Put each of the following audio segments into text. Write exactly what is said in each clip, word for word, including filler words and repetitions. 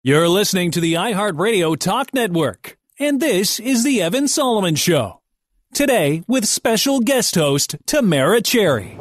You're listening to the iHeartRadio Talk Network, and this is the Evan Solomon Show. Today, with special guest host Tamara Cherry.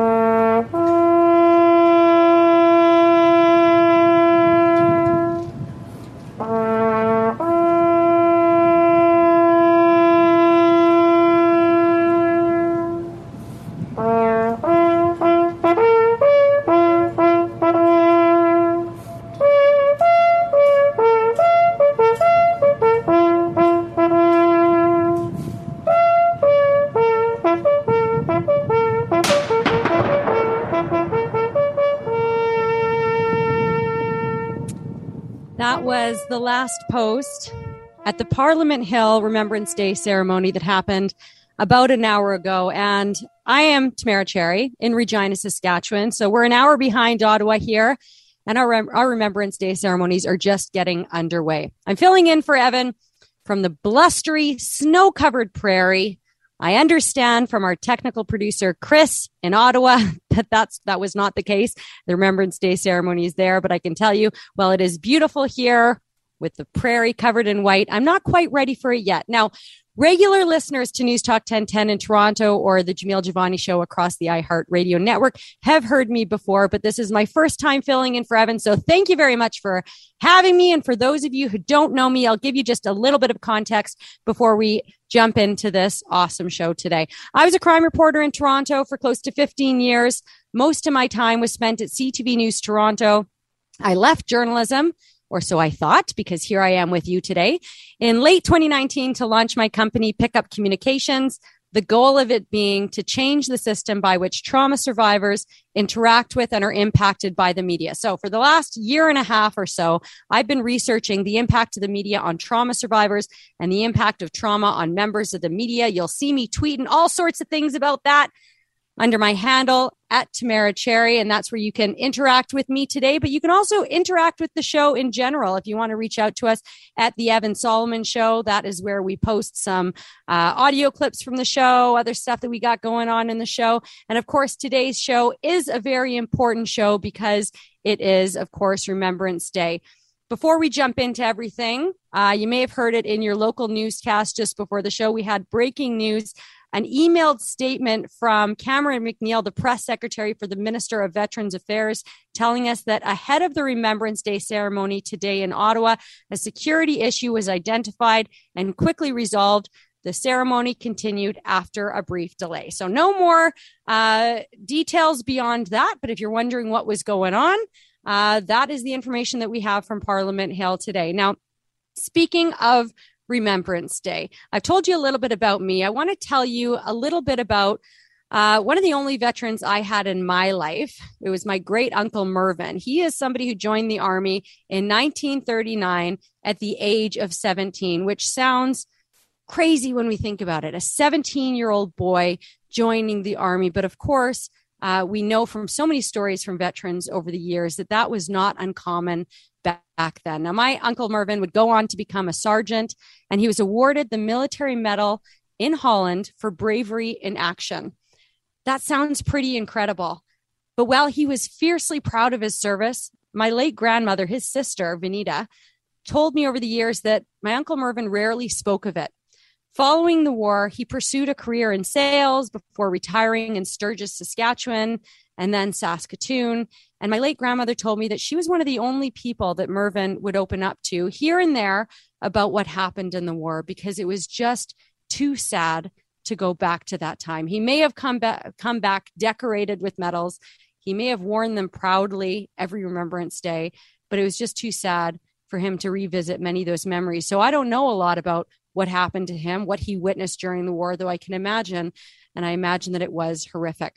The last post at the Parliament Hill Remembrance Day ceremony that happened about an hour ago. And I am Tamara Cherry in Regina, Saskatchewan. So we're an hour behind Ottawa here, and our, our Remembrance Day ceremonies are just getting underway. I'm filling in for Evan from the blustery, snow-covered prairie. I understand from our technical producer, Chris, in Ottawa, that that's, that was not the case. The Remembrance Day ceremony is there, but I can tell you, well, it is beautiful here with the prairie covered in white. I'm not quite ready for it yet. Now, regular listeners to News Talk ten ten in Toronto or the Jamil Javani Show across the iHeartRadio network have heard me before, but this is my first time filling in for Evan. So thank you very much for having me. And for those of you who don't know me, I'll give you just a little bit of context before we jump into this awesome show today. I was a crime reporter in Toronto for close to fifteen years. Most of my time was spent at C T V News Toronto. I left journalism, or so I thought, because here I am with you today, in late twenty nineteen to launch my company, Pickup Communications, the goal of it being to change the system by which trauma survivors interact with and are impacted by the media. So for the last year and a half or so, I've been researching the impact of the media on trauma survivors and the impact of trauma on members of the media. You'll see me tweeting all sorts of things about that under my handle at Tamara Cherry, and that's where you can interact with me today. But you can also interact with the show in general. If you want to reach out to us at the Evan Solomon Show, that is where we post some uh, audio clips from the show, other stuff that we got going on in the show. And of course, today's show is a very important show because it is, of course, Remembrance Day. Before we jump into everything, uh, you may have heard it in your local newscast just before the show. We had breaking news. An emailed statement from Cameron McNeil, the press secretary for the Minister of Veterans Affairs, telling us that ahead of the Remembrance Day ceremony today in Ottawa, a security issue was identified and quickly resolved. The ceremony continued after a brief delay. So no more uh, details beyond that. But if you're wondering what was going on, uh, that is the information that we have from Parliament Hill today. Now, speaking of Remembrance Day, I've told you a little bit about me. I want to tell you a little bit about uh, one of the only veterans I had in my life. It was my great uncle Mervyn. He is somebody who joined the Army in nineteen thirty-nine at the age of seventeen, which sounds crazy when we think about it. A seventeen-year-old boy joining the Army. But of course, uh, we know from so many stories from veterans over the years that that was not uncommon back then. Now, my uncle Mervyn would go on to become a sergeant, and he was awarded the Military Medal in Holland for bravery in action. That sounds pretty incredible. But while he was fiercely proud of his service, my late grandmother, his sister, Vanita, told me over the years that my uncle Mervyn rarely spoke of it. Following the war, he pursued a career in sales before retiring in Sturgis, Saskatchewan, and then Saskatoon. And my late grandmother told me that she was one of the only people that Mervyn would open up to here and there about what happened in the war, because it was just too sad to go back to that time. He may have come back, come back decorated with medals. He may have worn them proudly every Remembrance Day, but it was just too sad for him to revisit many of those memories. So I don't know a lot about what happened to him, what he witnessed during the war, though I can imagine, and I imagine that it was horrific.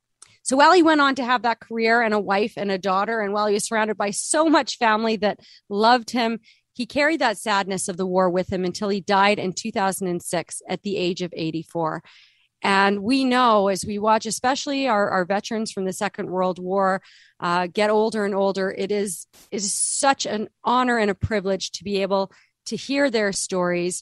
So while he went on to have that career and a wife and a daughter, and while he was surrounded by so much family that loved him, he carried that sadness of the war with him until he died in two thousand six at the age of eighty-four. And we know, as we watch, especially our, our veterans from the Second World War uh, get older and older, it is, it is such an honor and a privilege to be able to hear their stories,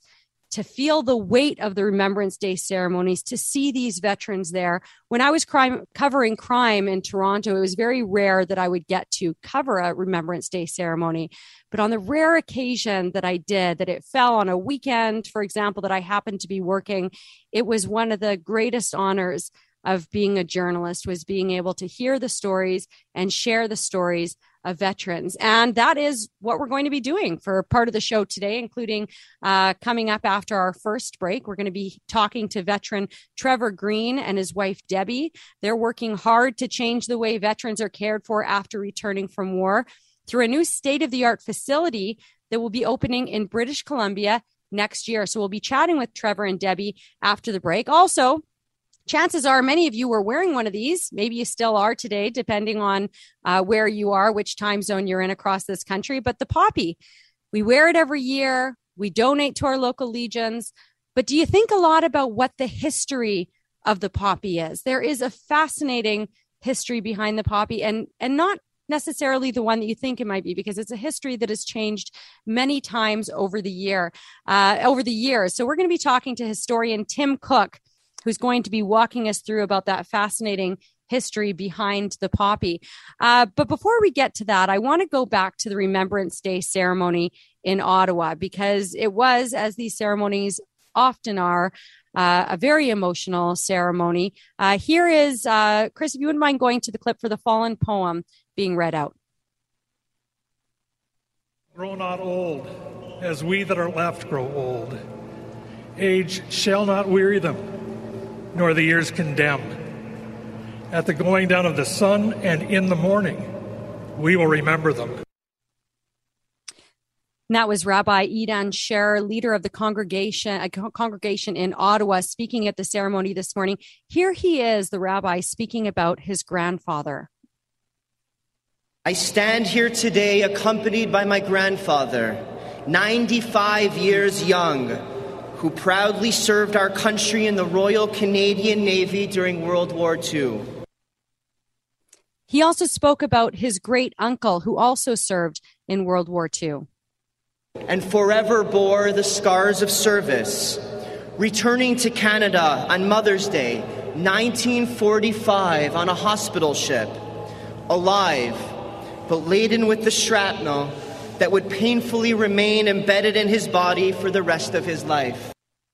to feel the weight of the Remembrance Day ceremonies, to see these veterans there. When I was crime, covering crime in Toronto, it was very rare that I would get to cover a Remembrance Day ceremony. But on the rare occasion that I did, that it fell on a weekend, for example, that I happened to be working, it was one of the greatest honors of being a journalist, was being able to hear the stories and share the stories of veterans. And that is what we're going to be doing for part of the show today, including uh, coming up after our first break. We're going to be talking to veteran Trevor Green and his wife, Debbie. They're working hard to change the way veterans are cared for after returning from war through a new state-of-the-art facility that will be opening in British Columbia next year. So we'll be chatting with Trevor and Debbie after the break. Also, chances are many of you were wearing one of these. Maybe you still are today, depending on uh, where you are, which time zone you're in across this country. But the poppy, we wear it every year. We donate to our local legions. But do you think a lot about what the history of the poppy is? There is a fascinating history behind the poppy, and, and not necessarily the one that you think it might be, because it's a history that has changed many times over the year, uh, over the years. So we're going to be talking to historian Tim Cook, who's going to be walking us through about that fascinating history behind the poppy. Uh, but before we get to that, I want to go back to the Remembrance Day ceremony in Ottawa, because it was, as these ceremonies often are, uh, a very emotional ceremony. Uh, here is, uh, Chris, if you wouldn't mind going to the clip for the fallen poem being read out. Grow not old, as we that are left grow old. Age shall not weary them, nor the years condemn. At the going down of the sun and in the morning, we will remember them. And that was Rabbi Idan Sher, leader of the congregation, a congregation in Ottawa, speaking at the ceremony this morning. Here he is, the rabbi, speaking about his grandfather. I stand here today accompanied by my grandfather, ninety-five years young, who proudly served our country in the Royal Canadian Navy during World War Two. He also spoke about his great uncle, who also served in World War Two. And forever bore the scars of service, returning to Canada on Mother's Day, nineteen forty-five, on a hospital ship, alive, but laden with the shrapnel that would painfully remain embedded in his body for the rest of his life.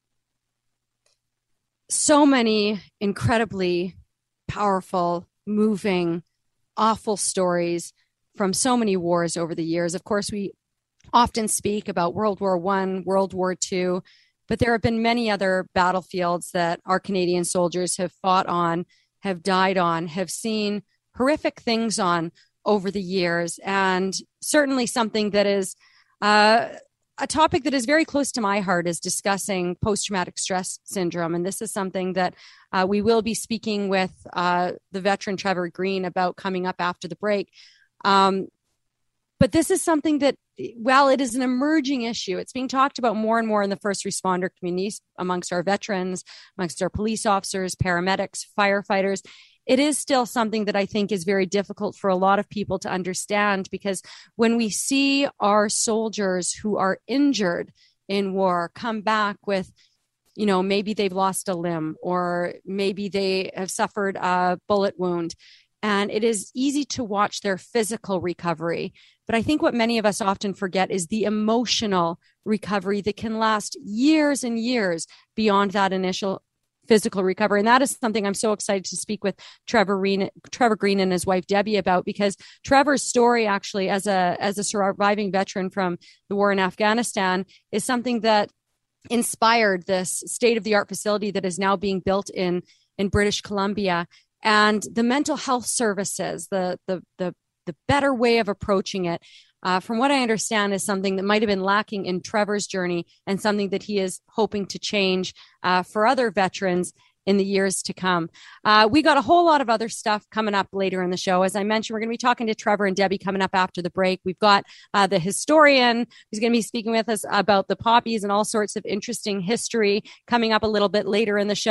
So many incredibly powerful, moving, awful stories from so many wars over the years. Of course, we often speak about World War One, World War Two, but there have been many other battlefields that our Canadian soldiers have fought on, have died on, have seen horrific things on over the years, and certainly something that is uh, a topic that is very close to my heart is discussing post-traumatic stress syndrome. And this is something that uh, we will be speaking with uh, the veteran Trevor Green about coming up after the break. Um, but this is something that, well, it is an emerging issue. It's being talked about more and more in the first responder communities, amongst our veterans, amongst our police officers, paramedics, firefighters. It is still something that I think is very difficult for a lot of people to understand, because when we see our soldiers who are injured in war come back with, you know, maybe they've lost a limb, or maybe they have suffered a bullet wound, and it is easy to watch their physical recovery. But I think what many of us often forget is the emotional recovery that can last years and years beyond that initial physical recovery. And that is something I'm so excited to speak with Trevor Green, Trevor Green and his wife Debbie about, because Trevor's story actually as a as a surviving veteran from the war in Afghanistan is something that inspired this state-of-the-art facility that is now being built in in British Columbia. And the mental health services, the the the the better way of approaching it, uh, from what I understand, is something that might have been lacking in Trevor's journey, and something that he is hoping to change uh, for other veterans in the years to come. Uh, we got a whole lot of other stuff coming up later in the show. As I mentioned, we're going to be talking to Trevor and Debbie coming up after the break. We've got uh, the historian who's going to be speaking with us about the poppies and all sorts of interesting history coming up a little bit later in the show.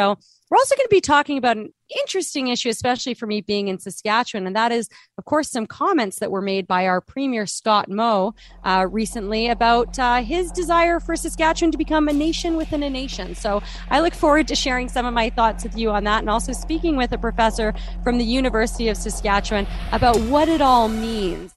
We're also going to be talking about an interesting issue, especially for me being in Saskatchewan, and that is, of course, some comments that were made by our Premier Scott Moe uh, recently about uh, his desire for Saskatchewan to become a nation within a nation. So I look forward to sharing some of my thoughts with you on that, and also speaking with a professor from the University of Saskatchewan about what it all means.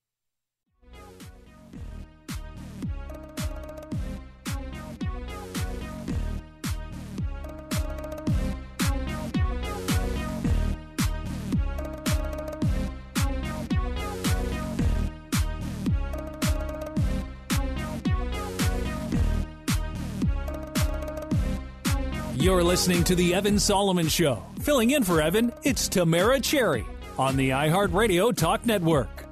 You're listening to The Evan Solomon Show. Filling in for Evan, it's Tamara Cherry on the iHeartRadio Talk Network.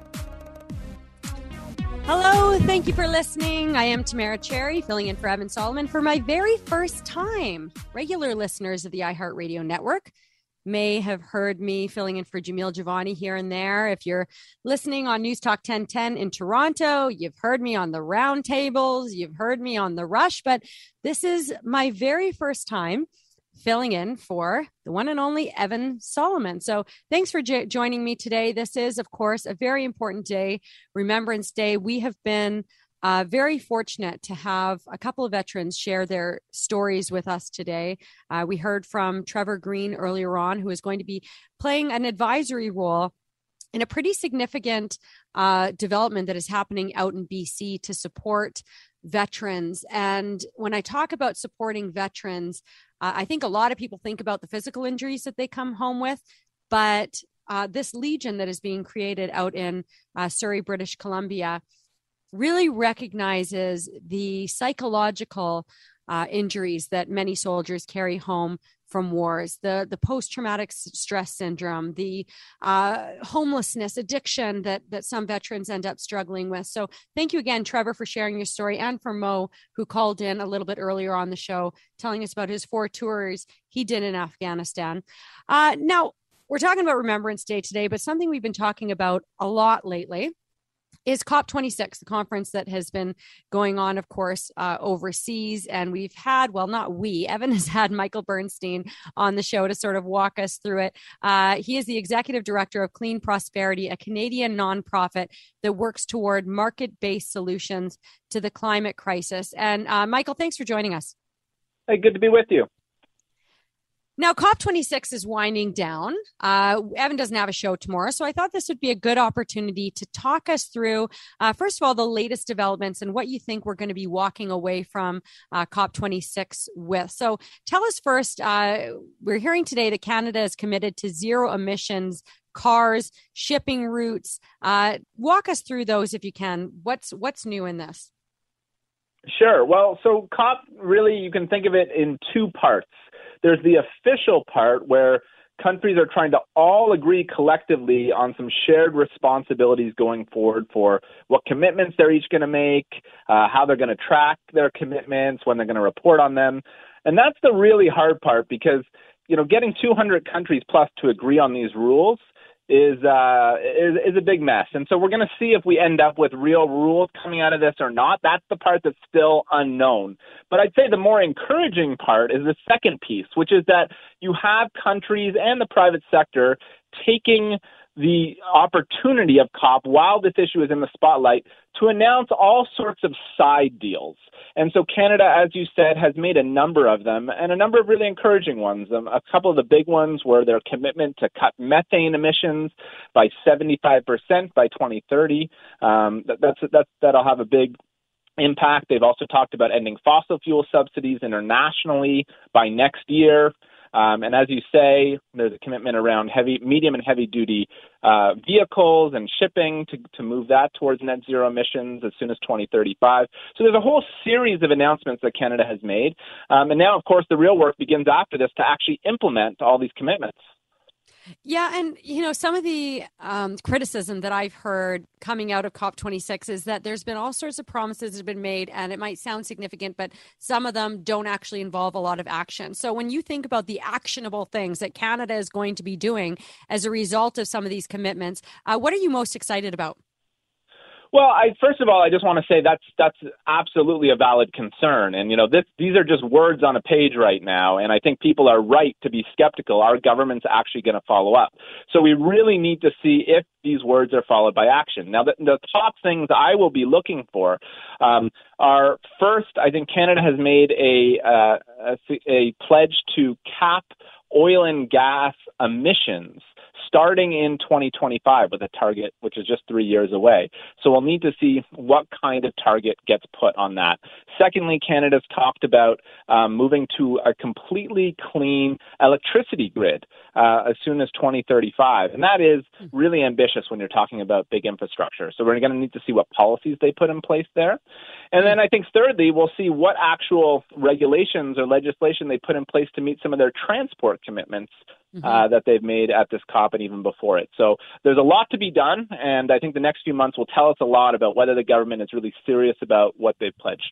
Hello, thank you for listening. I am Tamara Cherry, filling in for Evan Solomon for my very first time. Regular listeners of the iHeartRadio Network may have heard me filling in for Jamil Javani here and there. If you're listening on News Talk ten ten in Toronto, you've heard me on the roundtables, you've heard me on The Rush, but this is my very first time filling in for the one and only Evan Solomon. So thanks for j- joining me today. This is, of course, a very important day, Remembrance Day. We have been Uh, very fortunate to have a couple of veterans share their stories with us today. Uh, we heard from Trevor Green earlier on, who is going to be playing an advisory role in a pretty significant uh, development that is happening out in B C to support veterans. And when I talk about supporting veterans, uh, I think a lot of people think about the physical injuries that they come home with, but uh, this Legion that is being created out in uh, Surrey, British Columbia, really recognizes the psychological uh, injuries that many soldiers carry home from wars, the, the post-traumatic stress syndrome, the uh, homelessness, addiction that, that some veterans end up struggling with. So thank you again, Trevor, for sharing your story, and for Mo, who called in a little bit earlier on the show, telling us about his four tours he did in Afghanistan. Uh, now, we're talking about Remembrance Day today, but something we've been talking about a lot lately is COP twenty-six, the conference that has been going on, of course, uh, overseas. And we've had, well, not we, Evan has had Michael Bernstein on the show to sort of walk us through it. Uh, he is the executive director of Clean Prosperity, a Canadian nonprofit that works toward market-based solutions to the climate crisis. And uh, Michael, thanks for joining us. Hey, good to be with you. Now, COP twenty-six is winding down. Uh, Evan doesn't have a show tomorrow, so I thought this would be a good opportunity to talk us through, uh, first of all, the latest developments and what you think we're going to be walking away from uh, COP twenty-six with. So tell us first, uh, we're hearing today that Canada is committed to zero emissions cars, shipping routes. Uh, walk us through those if you can. What's what's new in this? Sure. Well, so COP, really, you can think of it in two parts. There's the official part where countries are trying to all agree collectively on some shared responsibilities going forward for what commitments they're each going to make, uh, how they're going to track their commitments, when they're going to report on them. And that's the really hard part because, you know, getting two hundred countries plus to agree on these rules is, uh, is is a big mess. And so we're going to see if we end up with real rules coming out of this or not. That's the part that's still unknown. But I'd say the more encouraging part is the second piece, which is that you have countries and the private sector taking the opportunity of COP while this issue is in the spotlight to announce all sorts of side deals. And so Canada, as you said, has made a number of them and a number of really encouraging ones. Um, a couple of the big ones were their commitment to cut methane emissions by seventy-five percent by twenty thirty. Um, that, that's, that's, that'll have a big impact. They've also talked about ending fossil fuel subsidies internationally by next year. Um, and as you say, there's a commitment around heavy, medium and heavy duty uh, vehicles and shipping to, to move that towards net zero emissions as soon as twenty thirty-five. So there's a whole series of announcements that Canada has made. Um, and now, of course, the real work begins after this to actually implement all these commitments. Yeah. And, you know, some of the um, criticism that I've heard coming out of COP twenty-six is that there's been all sorts of promises that have been made, and it might sound significant, but some of them don't actually involve a lot of action. So when you think about the actionable things that Canada is going to be doing as a result of some of these commitments, uh, what are you most excited about? Well, I, first of all, I just want to say that's that's absolutely a valid concern. And, you know, this, these are just words on a page right now. And I think people are right to be skeptical. Our government's actually going to follow up. So we really need to see if these words are followed by action. Now, the, the top things I will be looking for um, are, first, I think Canada has made a, uh, a, a pledge to cap oil and gas emissions starting in twenty twenty-five with a target which is just three years away. So we'll need to see what kind of target gets put on that. Secondly, Canada's talked about um, moving to a completely clean electricity grid uh, as soon as twenty thirty-five. And that is really ambitious when you're talking about big infrastructure. So we're going to need to see what policies they put in place there. And then I think thirdly, we'll see what actual regulations or legislation they put in place to meet some of their transport commitments Mm-hmm. Uh, that they've made at this COP and even before it. So there's a lot to be done, and I think the next few months will tell us a lot about whether the government is really serious about what they've pledged.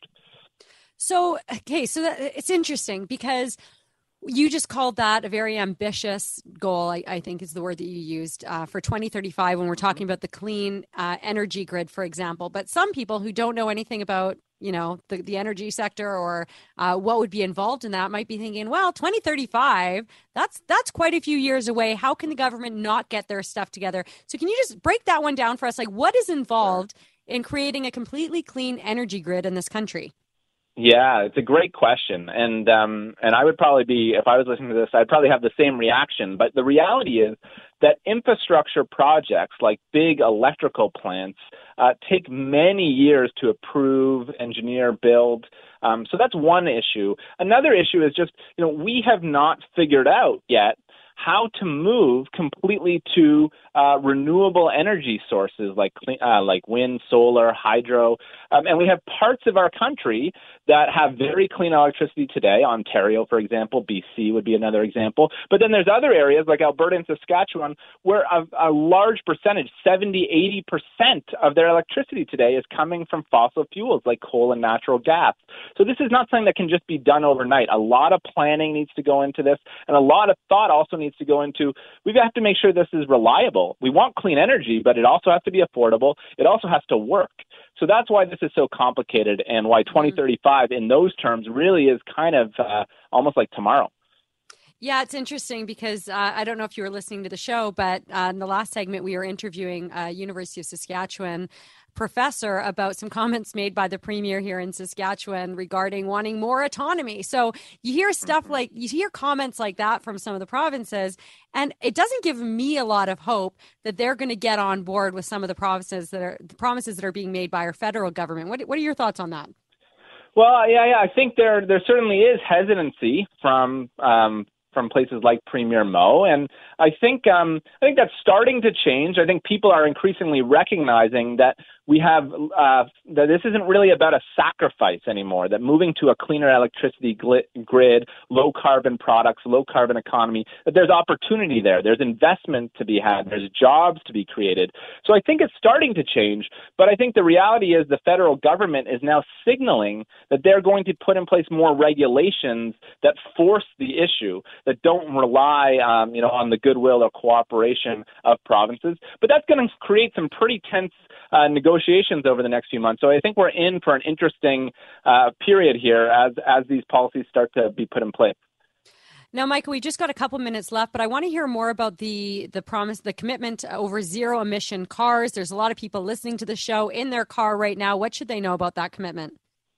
So, okay, so that, it's interesting because you just called that a very ambitious goal, I, I think is the word that you used, uh, for twenty thirty-five when we're talking about the clean uh, energy grid, for example. But some people who don't know anything about you know, the, the energy sector or uh, what would be involved in that might be thinking, well, twenty thirty-five, that's that's quite a few years away. How can the government not get their stuff together? So can you just break that one down for us? Like, what is involved in creating a completely clean energy grid in this country? Yeah, it's a great question. And um, and I would probably be, if I was listening to this, I'd probably have the same reaction. But the reality is that infrastructure projects like big electrical plants uh, take many years to approve, engineer, build. Um, so that's one issue. Another issue is just, you know, we have not figured out yet how to move completely to uh, renewable energy sources like uh, like wind, solar, hydro. Um, and we have parts of our country that have very clean electricity today. Ontario, for example, B C would be another example. But then there's other areas like Alberta and Saskatchewan where a, a large percentage, seventy, eighty percent of their electricity today is coming from fossil fuels like coal and natural gas. So this is not something that can just be done overnight. A lot of planning needs to go into this, and a lot of thought also needs to go into, we have to make sure this is reliable. We want clean energy, but it also has to be affordable. It also has to work. So that's why this is so complicated and why twenty thirty-five in those terms really is kind of uh, almost like tomorrow. Yeah, it's interesting because uh, I don't know if you were listening to the show, but uh, in the last segment, we were interviewing uh, University of Saskatchewan professor about some comments made by the premier here in Saskatchewan regarding wanting more autonomy. So you hear stuff like, you hear comments like that from some of the provinces, and it doesn't give me a lot of hope that they're going to get on board with some of the provinces that are the promises that are being made by our federal government. What, what are your thoughts on that? Well, yeah, yeah, I think there there certainly is hesitancy from um, from places like Premier Moe, and I think um, I think that's starting to change. I think people are increasingly recognizing that we have uh, that this isn't really about a sacrifice anymore, that moving to a cleaner electricity gl- grid, low carbon products, low carbon economy, that there's opportunity there. There's investment to be had. There's jobs to be created. So I think it's starting to change. But I think the reality is the federal government is now signaling that they're going to put in place more regulations that force the issue, that don't rely um, you know, on the goodwill or cooperation of provinces. But that's going to create some pretty tense uh, negotiations over the next few months. So I think we're in for an interesting uh, period here as as these policies start to be put in place. Now, Michael, we just got a couple minutes left, but I want to hear more about the the promise, the commitment over zero emission cars. There's a lot of people listening to the show in their car right now. What should they know about that commitment?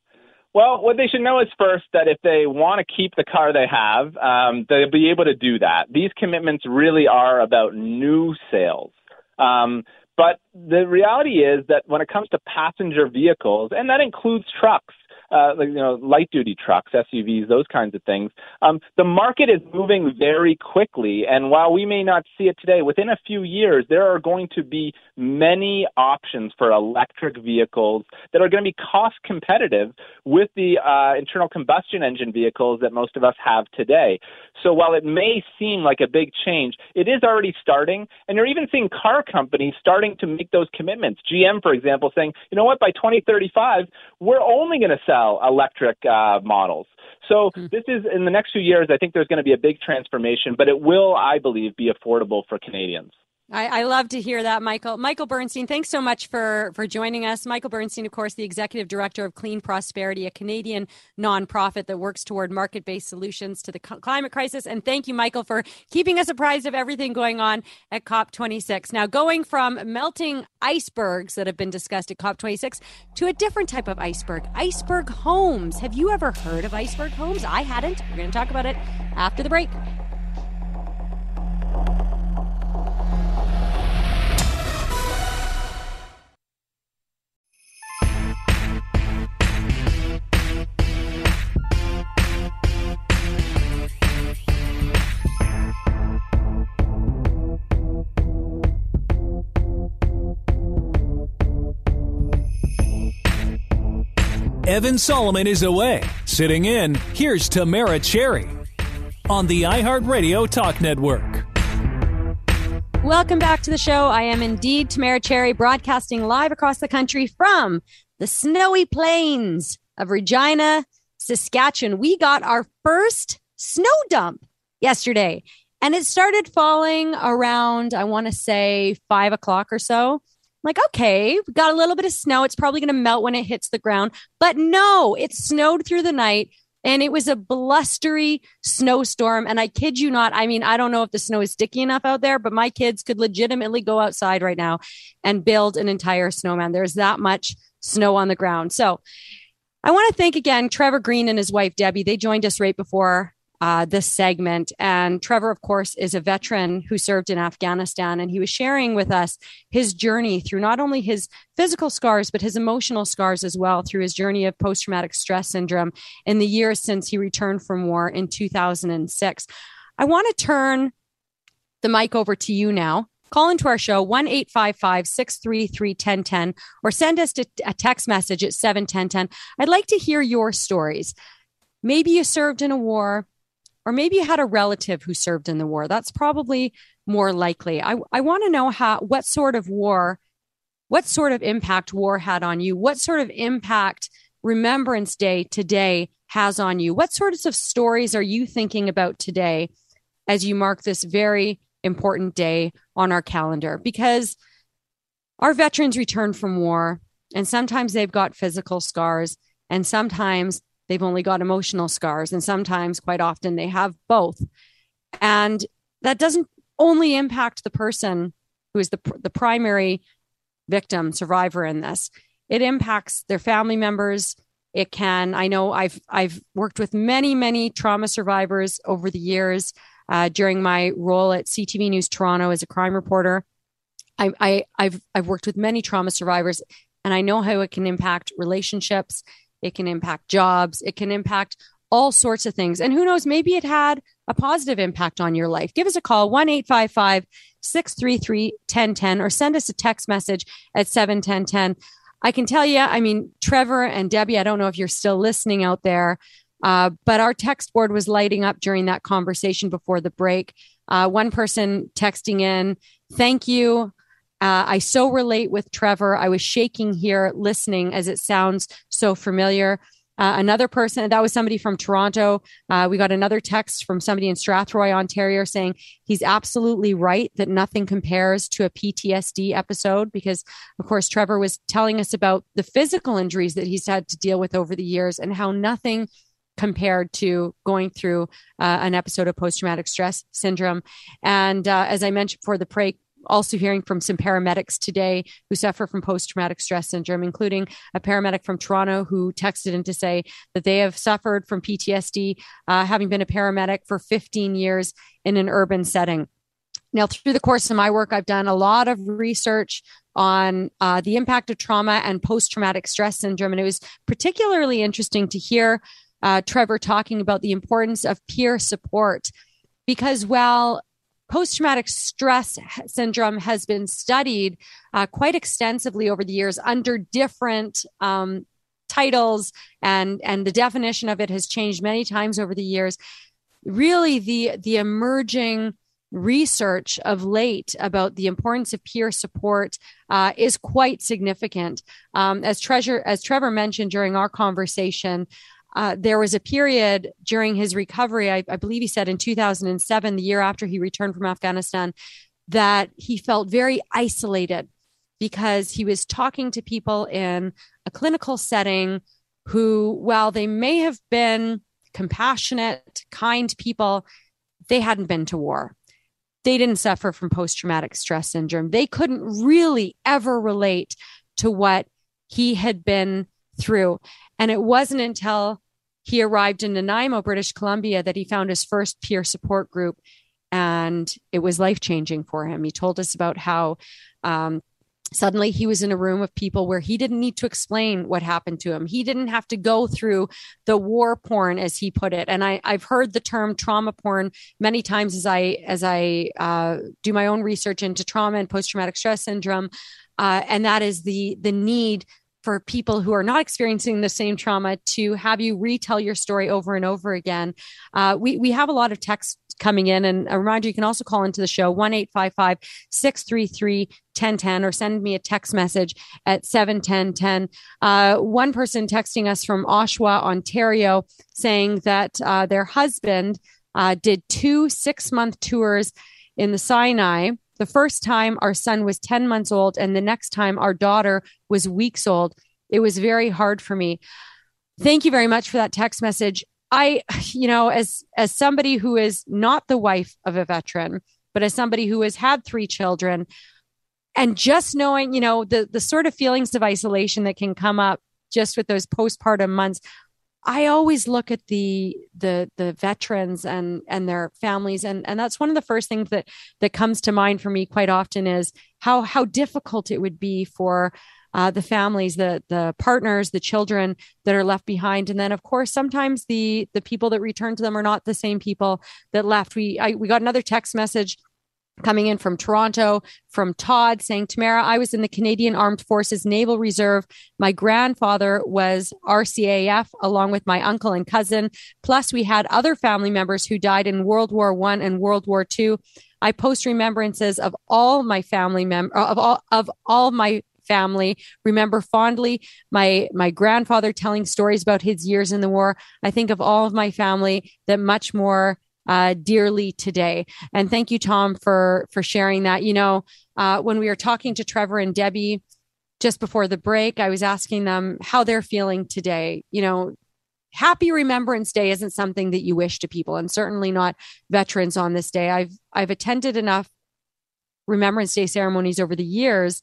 Well, what they should know is first that if they want to keep the car they have, um, they'll be able to do that. These commitments really are about new sales. Um, But the reality is that when it comes to passenger vehicles, and that includes trucks, uh, like, you know, light-duty trucks, S U Vs, those kinds of things, um, the market is moving very quickly. And while we may not see it today, within a few years, there are going to be many options for electric vehicles that are going to be cost competitive with the uh, internal combustion engine vehicles that most of us have today. So while it may seem like a big change, it is already starting. And you're even seeing car companies starting to make those commitments. G M, for example, saying, you know what, by twenty thirty-five, we're only going to sell electric uh, models. So mm-hmm. this is, in the next few years, I think there's going to be a big transformation, but it will, I believe, be affordable for Canadians. I, I love to hear that, Michael. Michael Bernstein, thanks so much for, for joining us. Michael Bernstein, of course, the executive director of Clean Prosperity, a Canadian nonprofit that works toward market-based solutions to the climate crisis. And thank you, Michael, for keeping us apprised of everything going on at COP twenty-six. Now, going from melting icebergs that have been discussed at COP twenty-six to a different type of iceberg, iceberg homes. Have you ever heard of iceberg homes? I hadn't. We're going to talk about it after the break. Evan Solomon is away. Sitting in, here's Tamara Cherry on the iHeartRadio Talk Network. Welcome back to the show. I am indeed Tamara Cherry, broadcasting live across the country from the snowy plains of Regina, Saskatchewan. We got our first snow dump yesterday, and it started falling around, I want to say, five o'clock or so. Like, okay, we got a little bit of snow. It's probably going to melt when it hits the ground. But no, it snowed through the night, and it was a blustery snowstorm. And I kid you not, I mean, I don't know if the snow is sticky enough out there, but my kids could legitimately go outside right now and build an entire snowman. There's that much snow on the ground. So I want to thank again Trevor Green and his wife, Debbie. They joined us right before Uh, this segment. And Trevor, of course, is a veteran who served in Afghanistan. And he was sharing with us his journey through not only his physical scars, but his emotional scars as well, through his journey of post-traumatic stress syndrome in the years since he returned from war in two thousand six. I want to turn the mic over to you now. Call into our show, one eight five five, six three three, one zero one zero, or send us a text message at seven one zero one zero. I'd like to hear your stories. Maybe you served in a war, or maybe you had a relative who served in the war. That's probably more likely. I, I want to know how, what sort of war, what sort of impact war had on you. What sort of impact Remembrance Day today has on you. What sorts of stories are you thinking about today as you mark this very important day on our calendar? Because our veterans return from war, and sometimes they've got physical scars, and sometimes they've only got emotional scars, and sometimes, quite often, they have both. And that doesn't only impact the person who is the the primary victim, survivor in this. It impacts their family members. It can, I know I've I've worked with many, many trauma survivors over the years uh, during my role at C T V News Toronto as a crime reporter. I, I, I've I've worked with many trauma survivors, and I know how it can impact relationships. It can impact jobs. It can impact all sorts of things. And who knows, maybe it had a positive impact on your life. Give us a call, one eight five five, six three three, one zero one zero, or send us a text message at seven one zero one zero. I can tell you, I mean, Trevor and Debbie, I don't know if you're still listening out there, uh, but our text board was lighting up during that conversation before the break. Uh, one person texting in, thank you. Uh, I so relate with Trevor. I was shaking here listening as it sounds so familiar. Uh, another person, that was somebody from Toronto. Uh, we got another text from somebody in Strathroy, Ontario, saying he's absolutely right that nothing compares to a P T S D episode, because, of course, Trevor was telling us about the physical injuries that he's had to deal with over the years and how nothing compared to going through uh, an episode of post-traumatic stress syndrome. And uh, as I mentioned before the break, also hearing from some paramedics today who suffer from post-traumatic stress syndrome, including a paramedic from Toronto who texted in to say that they have suffered from P T S D, uh, having been a paramedic for fifteen years in an urban setting. Now, through the course of my work, I've done a lot of research on uh, the impact of trauma and post-traumatic stress syndrome. And it was particularly interesting to hear uh, Trevor talking about the importance of peer support, because while post-traumatic stress syndrome has been studied uh, quite extensively over the years under different um, titles, and, and the definition of it has changed many times over the years. Really, the, the emerging research of late about the importance of peer support uh, is quite significant. Um, as, Treasure, as Trevor mentioned during our conversation, Uh, there was a period during his recovery, I, I believe he said in two thousand seven, the year after he returned from Afghanistan, that he felt very isolated because he was talking to people in a clinical setting who, while they may have been compassionate, kind people, they hadn't been to war. They didn't suffer from post-traumatic stress syndrome. They couldn't really ever relate to what he had been through. And it wasn't until he arrived in Nanaimo, British Columbia, that he found his first peer support group. And it was life-changing for him. He told us about how um, suddenly he was in a room of people where he didn't need to explain what happened to him. He didn't have to go through the war porn, as he put it. And I, I've heard the term trauma porn many times as I as I uh, do my own research into trauma and post-traumatic stress syndrome. Uh, and that is the the need for people who are not experiencing the same trauma to have you retell your story over and over again. Uh, we, we have a lot of texts coming in, and a reminder, you can also call into the show, one eight five five, six three three, one zero one zero, or send me a text message at seven one zero one zero. Uh, one person texting us from Oshawa, Ontario, saying that uh, their husband uh, did two six-month tours in the Sinai. The first time our son was ten months old, and the next time our daughter was weeks old. It was very hard for me. Thank you very much for that text message. I, you know, as as somebody who is not the wife of a veteran, but as somebody who has had three children, and just knowing, you know, the the sort of feelings of isolation that can come up just with those postpartum months, I always look at the the the veterans and and their families, and and that's one of the first things that that comes to mind for me quite often is how how difficult it would be for uh, the families, the the partners, the children that are left behind, and then of course sometimes the the people that return to them are not the same people that left. We I, we got another text message coming in from Toronto, from Todd, saying, Tamara, I was in the Canadian Armed Forces Naval Reserve. My grandfather was R C A F, along with my uncle and cousin. Plus, we had other family members who died in World War One and World War Two. I post remembrances of all my family mem- of all of all my family. Remember fondly my my grandfather telling stories about his years in the war. I think of all of my family that much more Uh, dearly today. And thank you, Tom, for for sharing that. You know, uh, when we were talking to Trevor and Debbie just before the break, I was asking them how they're feeling today. You know, Happy Remembrance Day isn't something that you wish to people, and certainly not veterans on this day. I've I've attended enough Remembrance Day ceremonies over the years,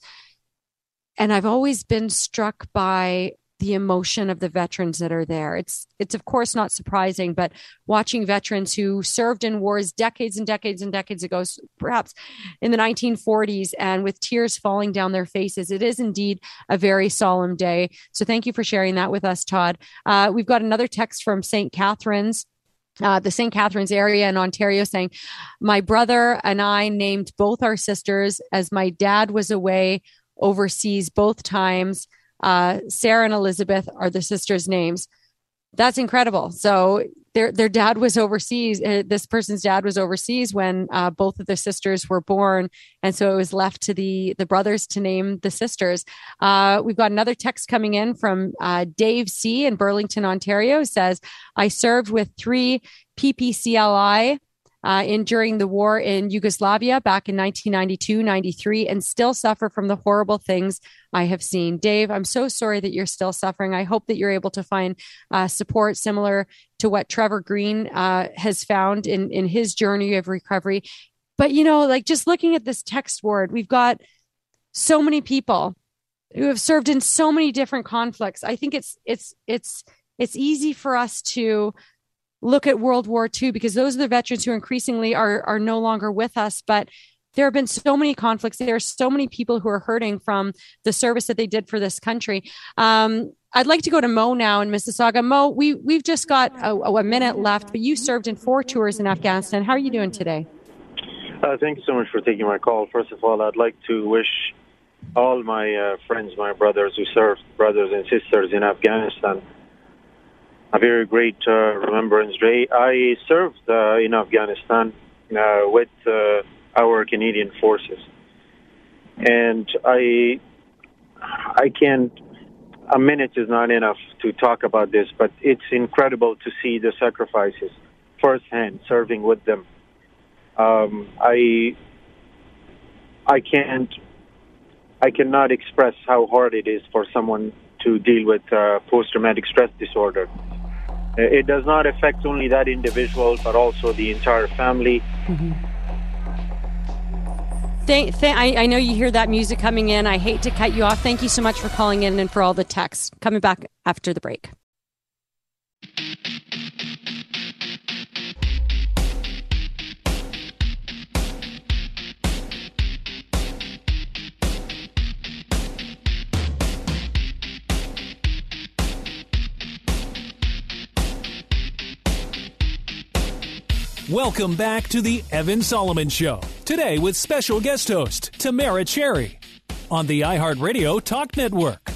and I've always been struck by the emotion of the veterans that are there. It's, it's of course not surprising, but watching veterans who served in wars decades and decades and decades ago, perhaps in the nineteen forties, and with tears falling down their faces, it is indeed a very solemn day. So thank you for sharing that with us, Todd. Uh, we've got another text from Saint Catharines. Uh, the Saint Catharines area in Ontario, saying, my brother and I named both our sisters as my dad was away overseas both times. Uh, Sarah and Elizabeth are the sisters' names. That's incredible. So their their dad was overseas. Uh, this person's dad was overseas when uh, both of the sisters were born, and so it was left to the the brothers to name the sisters. Uh, we've got another text coming in from uh, Dave C. in Burlington, Ontario. Says, I served with three P P C L I Uh, in during the war in Yugoslavia back in nineteen ninety-two, ninety-three, and still suffer from the horrible things I have seen. Dave, I'm so sorry that you're still suffering. I hope that you're able to find uh, support similar to what Trevor Green uh, has found in, in his journey of recovery. But, you know, like just looking at this text board, we've got so many people who have served in so many different conflicts. I think it's it's it's it's easy for us to look at World War Two because those are the veterans who increasingly are are no longer with us. But there have been so many conflicts. There are so many people who are hurting from the service that they did for this country. Um, I'd like to go to Mo now in Mississauga. Mo, we, we've just got a, a minute left, but you served in four tours in Afghanistan. How are you doing today? Uh, thank you so much for taking my call. First of all, I'd like to wish all my uh, friends, my brothers who served, brothers and sisters in Afghanistan, a very great uh, Remembrance Day. I served uh, in Afghanistan uh, with uh, our Canadian forces, and I, I can't. A minute is not enough to talk about this, but it's incredible to see the sacrifices firsthand, serving with them. Um, I, I can't, I cannot express how hard it is for someone to deal with uh, post-traumatic stress disorder. It does not affect only that individual, but also the entire family. Mm-hmm. Thank, th- I, I know you hear that music coming in. I hate to cut you off. Thank you so much for calling in and for all the texts. Coming back after the break. Welcome back to the Evan Solomon Show. Today with special guest host Tamara Cherry on the iHeartRadio Talk Network.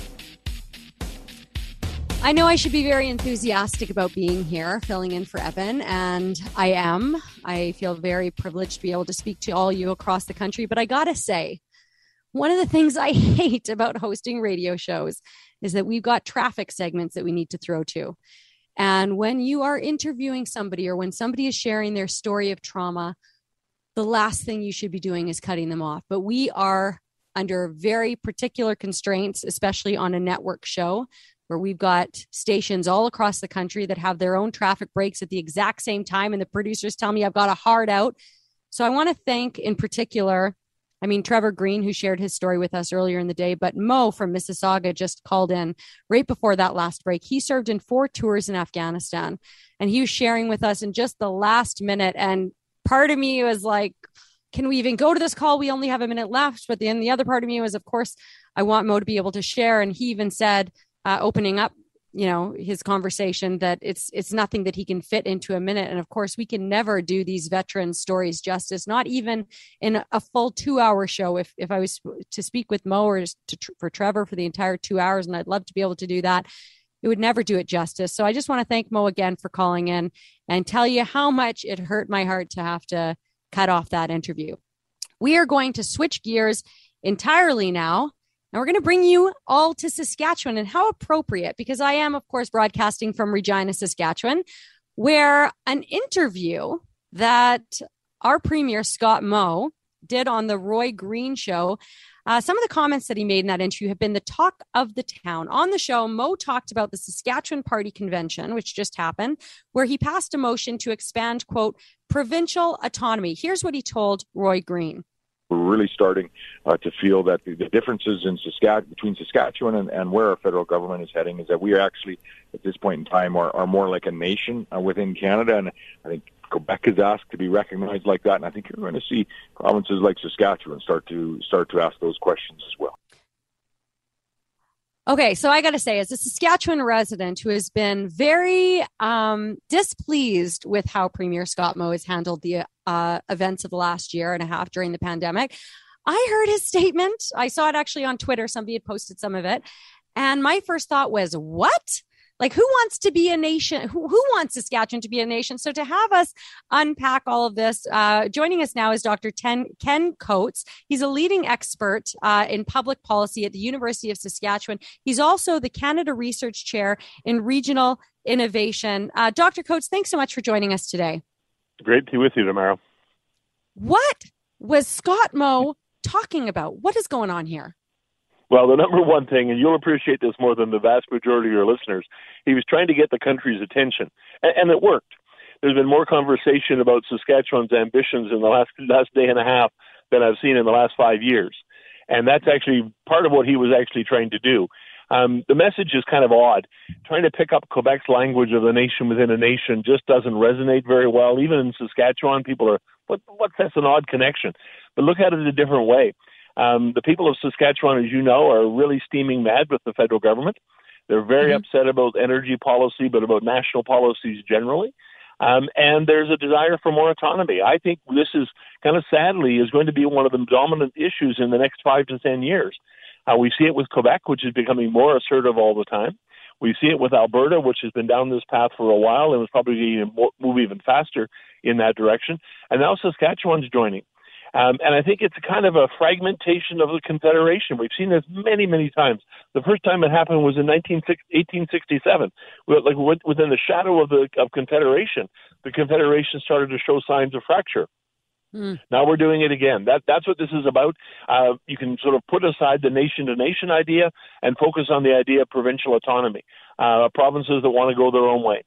I know I should be very enthusiastic about being here, filling in for Evan, and I am. I feel very privileged to be able to speak to all you across the country. But I gotta say, one of the things I hate about hosting radio shows is that we've got traffic segments that we need to throw to. And when you are interviewing somebody or when somebody is sharing their story of trauma, the last thing you should be doing is cutting them off. But we are under very particular constraints, especially on a network show where we've got stations all across the country that have their own traffic breaks at the exact same time. And the producers tell me I've got a hard out. So I want to thank in particular, I mean, Trevor Green, who shared his story with us earlier in the day, but Mo from Mississauga just called in right before that last break. He served in four tours in Afghanistan, and he was sharing with us in just the last minute. And part of me was like, can we even go to this call? We only have a minute left. But then the other part of me was, of course, I want Mo to be able to share. And he even said, uh, opening up, you know, his conversation, that it's it's nothing that he can fit into a minute. And of course, we can never do these veteran stories justice, not even in a full two hour show. If if I was to speak with Mo or to, for Trevor for the entire two hours, and I'd love to be able to do that, it would never do it justice. So I just want to thank Mo again for calling in and tell you how much it hurt my heart to have to cut off that interview. We are going to switch gears entirely now. And we're going to bring you all to Saskatchewan, and how appropriate, because I am, of course, broadcasting from Regina, Saskatchewan, where an interview that our Premier, Scott Moe, did on the Roy Green Show, uh, some of the comments that he made in that interview have been the talk of the town. On the show, Moe talked about the Saskatchewan Party Convention, which just happened, where he passed a motion to expand, quote, provincial autonomy. Here's what he told Roy Green. We're really starting uh, to feel that the, the differences in Saskatchewan, between Saskatchewan and, and where our federal government is heading is that we are actually, at this point in time, are, are more like a nation uh, within Canada. And I think Quebec is asked to be recognized like that. And I think you're going to see provinces like Saskatchewan start to start to ask those questions as well. Okay, so I got to say, as a Saskatchewan resident who has been very um, displeased with how Premier Scott Moe has handled the uh, events of the last year and a half during the pandemic, I heard his statement. I saw it actually on Twitter. Somebody had posted some of it. And my first thought was, what? Like, who wants to be a nation? Who, who wants Saskatchewan to be a nation? So to have us unpack all of this, uh, joining us now is Doctor Ten, Ken Coates. He's a leading expert uh, in public policy at the University of Saskatchewan. He's also the Canada Research Chair in Regional Innovation. Uh, Doctor Coates, thanks so much for joining us today. Great to be with you tomorrow. What was Scott Moe talking about? What is going on here? Well, the number one thing, and you'll appreciate this more than the vast majority of your listeners, he was trying to get the country's attention, and, and it worked. There's been more conversation about Saskatchewan's ambitions in the last last day and a half than I've seen in the last five years, and that's actually part of what he was actually trying to do. Um, the message is kind of odd. Trying to pick up Quebec's language of the nation within a nation just doesn't resonate very well. Even in Saskatchewan, people are, what, what's that's an odd connection? But look at it a different way. Um, the people of Saskatchewan, as you know, are really steaming mad with the federal government. They're very mm-hmm. upset about energy policy, but about national policies generally. Um, and there's a desire for more autonomy. I think this is kind of sadly is going to be one of the dominant issues in the next five to ten years. Uh, we see it with Quebec, which is becoming more assertive all the time. We see it with Alberta, which has been down this path for a while and is probably going to move even faster in that direction. And now Saskatchewan's joining. Um, and I think it's kind of a fragmentation of the Confederation. We've seen this many, many times. The first time it happened was in eighteen sixty-seven. Like within the shadow of the of Confederation, the Confederation started to show signs of fracture. Mm. Now we're doing it again. That That's what this is about. Uh, you can sort of put aside the nation-to-nation idea and focus on the idea of provincial autonomy, uh, provinces that want to go their own way.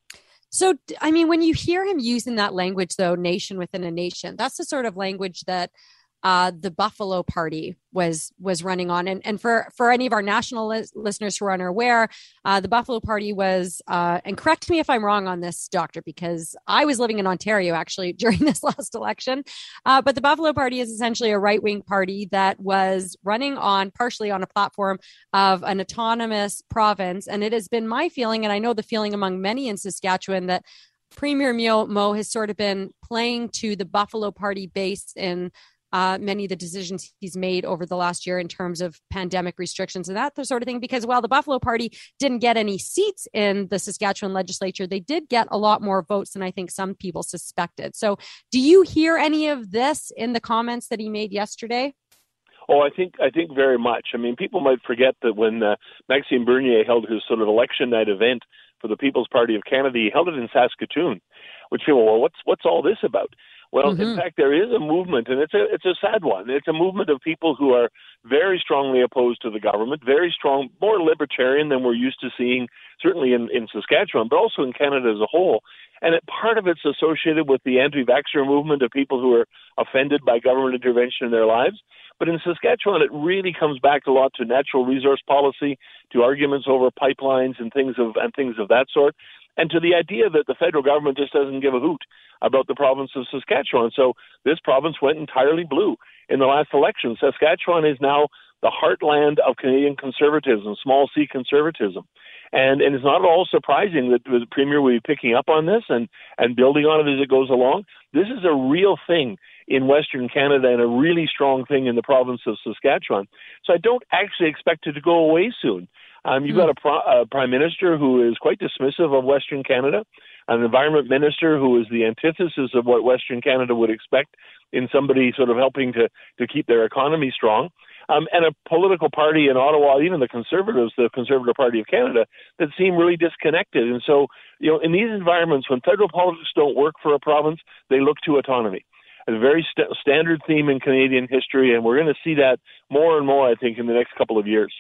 So, I mean, when you hear him using that language, though, nation within a nation, that's the sort of language that uh, the Buffalo Party was was running on. And, and for, for any of our national li- listeners who are unaware, uh, the Buffalo Party was, uh, and correct me if I'm wrong on this, Doctor, because I was living in Ontario actually during this last election. Uh, but the Buffalo Party is essentially a right-wing party that was running on partially on a platform of an autonomous province. And it has been my feeling, and I know the feeling among many in Saskatchewan, that Premier Moe has sort of been playing to the Buffalo Party base in Uh, many of the decisions he's made over the last year in terms of pandemic restrictions and that sort of thing, because while the Buffalo Party didn't get any seats in the Saskatchewan legislature, they did get a lot more votes than I think some people suspected. So do you hear any of this in the comments that he made yesterday? Oh, I think I think very much. I mean, people might forget that when uh, Maxime Bernier held his sort of election night event for the People's Party of Canada, he held it in Saskatoon, which people, well, what's what's all this about? Well, mm-hmm. in fact, there is a movement, and it's a it's a sad one. It's a movement of people who are very strongly opposed to the government, very strong, more libertarian than we're used to seeing, certainly in, in Saskatchewan, but also in Canada as a whole. And it, part of it's associated with the anti-vaxxer movement of people who are offended by government intervention in their lives. But in Saskatchewan, it really comes back a lot to natural resource policy, to arguments over pipelines and things of and things of that sort, and to the idea that the federal government just doesn't give a hoot about the province of Saskatchewan. So this province went entirely blue in the last election. Saskatchewan is now the heartland of Canadian conservatism, small c conservatism. And, and it's not at all surprising that the Premier will be picking up on this and, and building on it as it goes along. This is a real thing in Western Canada and a really strong thing in the province of Saskatchewan. So I don't actually expect it to go away soon. Um, you've got a, pro- a prime minister who is quite dismissive of Western Canada, an environment minister who is the antithesis of what Western Canada would expect in somebody sort of helping to, to keep their economy strong, um, and a political party in Ottawa, even the Conservatives, the Conservative Party of Canada, that seem really disconnected. And so, you know, in these environments, when federal politics don't work for a province, they look to autonomy. It's a very st- standard theme in Canadian history, and we're going to see that more and more, I think, in the next couple of years.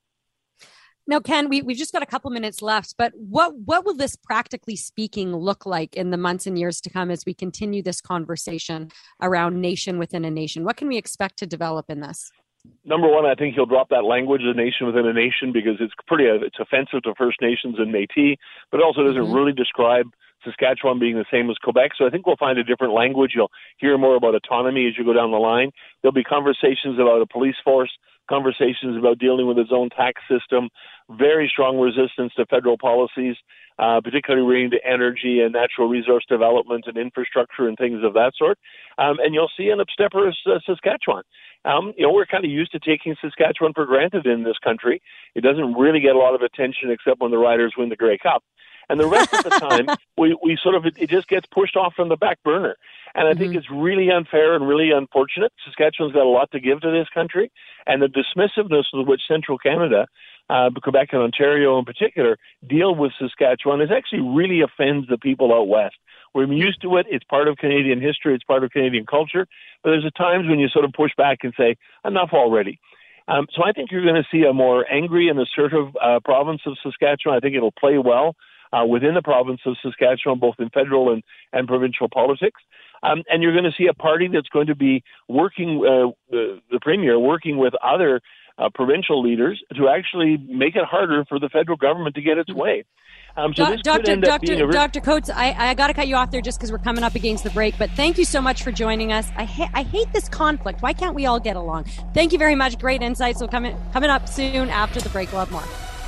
Now, Ken, we, we've just got a couple minutes left, but what, what will this practically speaking look like in the months and years to come as we continue this conversation around nation within a nation? What can we expect to develop in this? Number one, I think he'll drop that language, a nation within a nation, because it's pretty, it's offensive to First Nations and Métis, but it also doesn't mm-hmm. really describe Saskatchewan being the same as Quebec. So I think we'll find a different language. You'll hear more about autonomy as you go down the line. There'll be conversations about a police force, conversations about dealing with its own tax system, very strong resistance to federal policies, uh, particularly relating to energy and natural resource development and infrastructure and things of that sort. Um, and you'll see an obstreperous uh, Saskatchewan. Um, you know, we're kind of used to taking Saskatchewan for granted in this country. It doesn't really get a lot of attention except when the Riders win the Grey Cup. And the rest of the time, we, we sort of, it, it just gets pushed off from the back burner. And I mm-hmm. think it's really unfair and really unfortunate. Saskatchewan's got a lot to give to this country. And the dismissiveness with which Central Canada, uh, Quebec and Ontario in particular, deal with Saskatchewan is actually really offends the people out west. We're used to it. It's part of Canadian history. It's part of Canadian culture. But there's times when you sort of push back and say, enough already. Um, so I think you're going to see a more angry and assertive uh, province of Saskatchewan. I think it'll play well Uh, within the province of Saskatchewan, both in federal and, and provincial politics. Um, and you're going to see a party that's going to be working, uh, the, the Premier, working with other uh, provincial leaders to actually make it harder for the federal government to get its way. Um, so this Doctor could end up Doctor being a... Doctor Coates, I, I got to cut you off there just because we're coming up against the break. But thank you so much for joining us. I, ha- I hate this conflict. Why can't we all get along? Thank you very much. Great insights. So coming coming up soon after the break. We'll have more.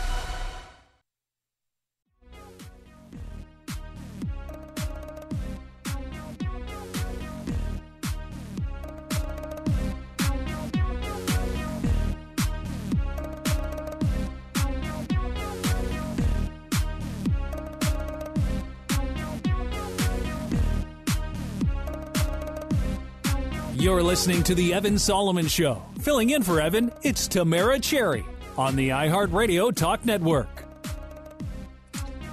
You're listening to The Evan Solomon Show. Filling in for Evan, it's Tamara Cherry on the iHeartRadio Talk Network.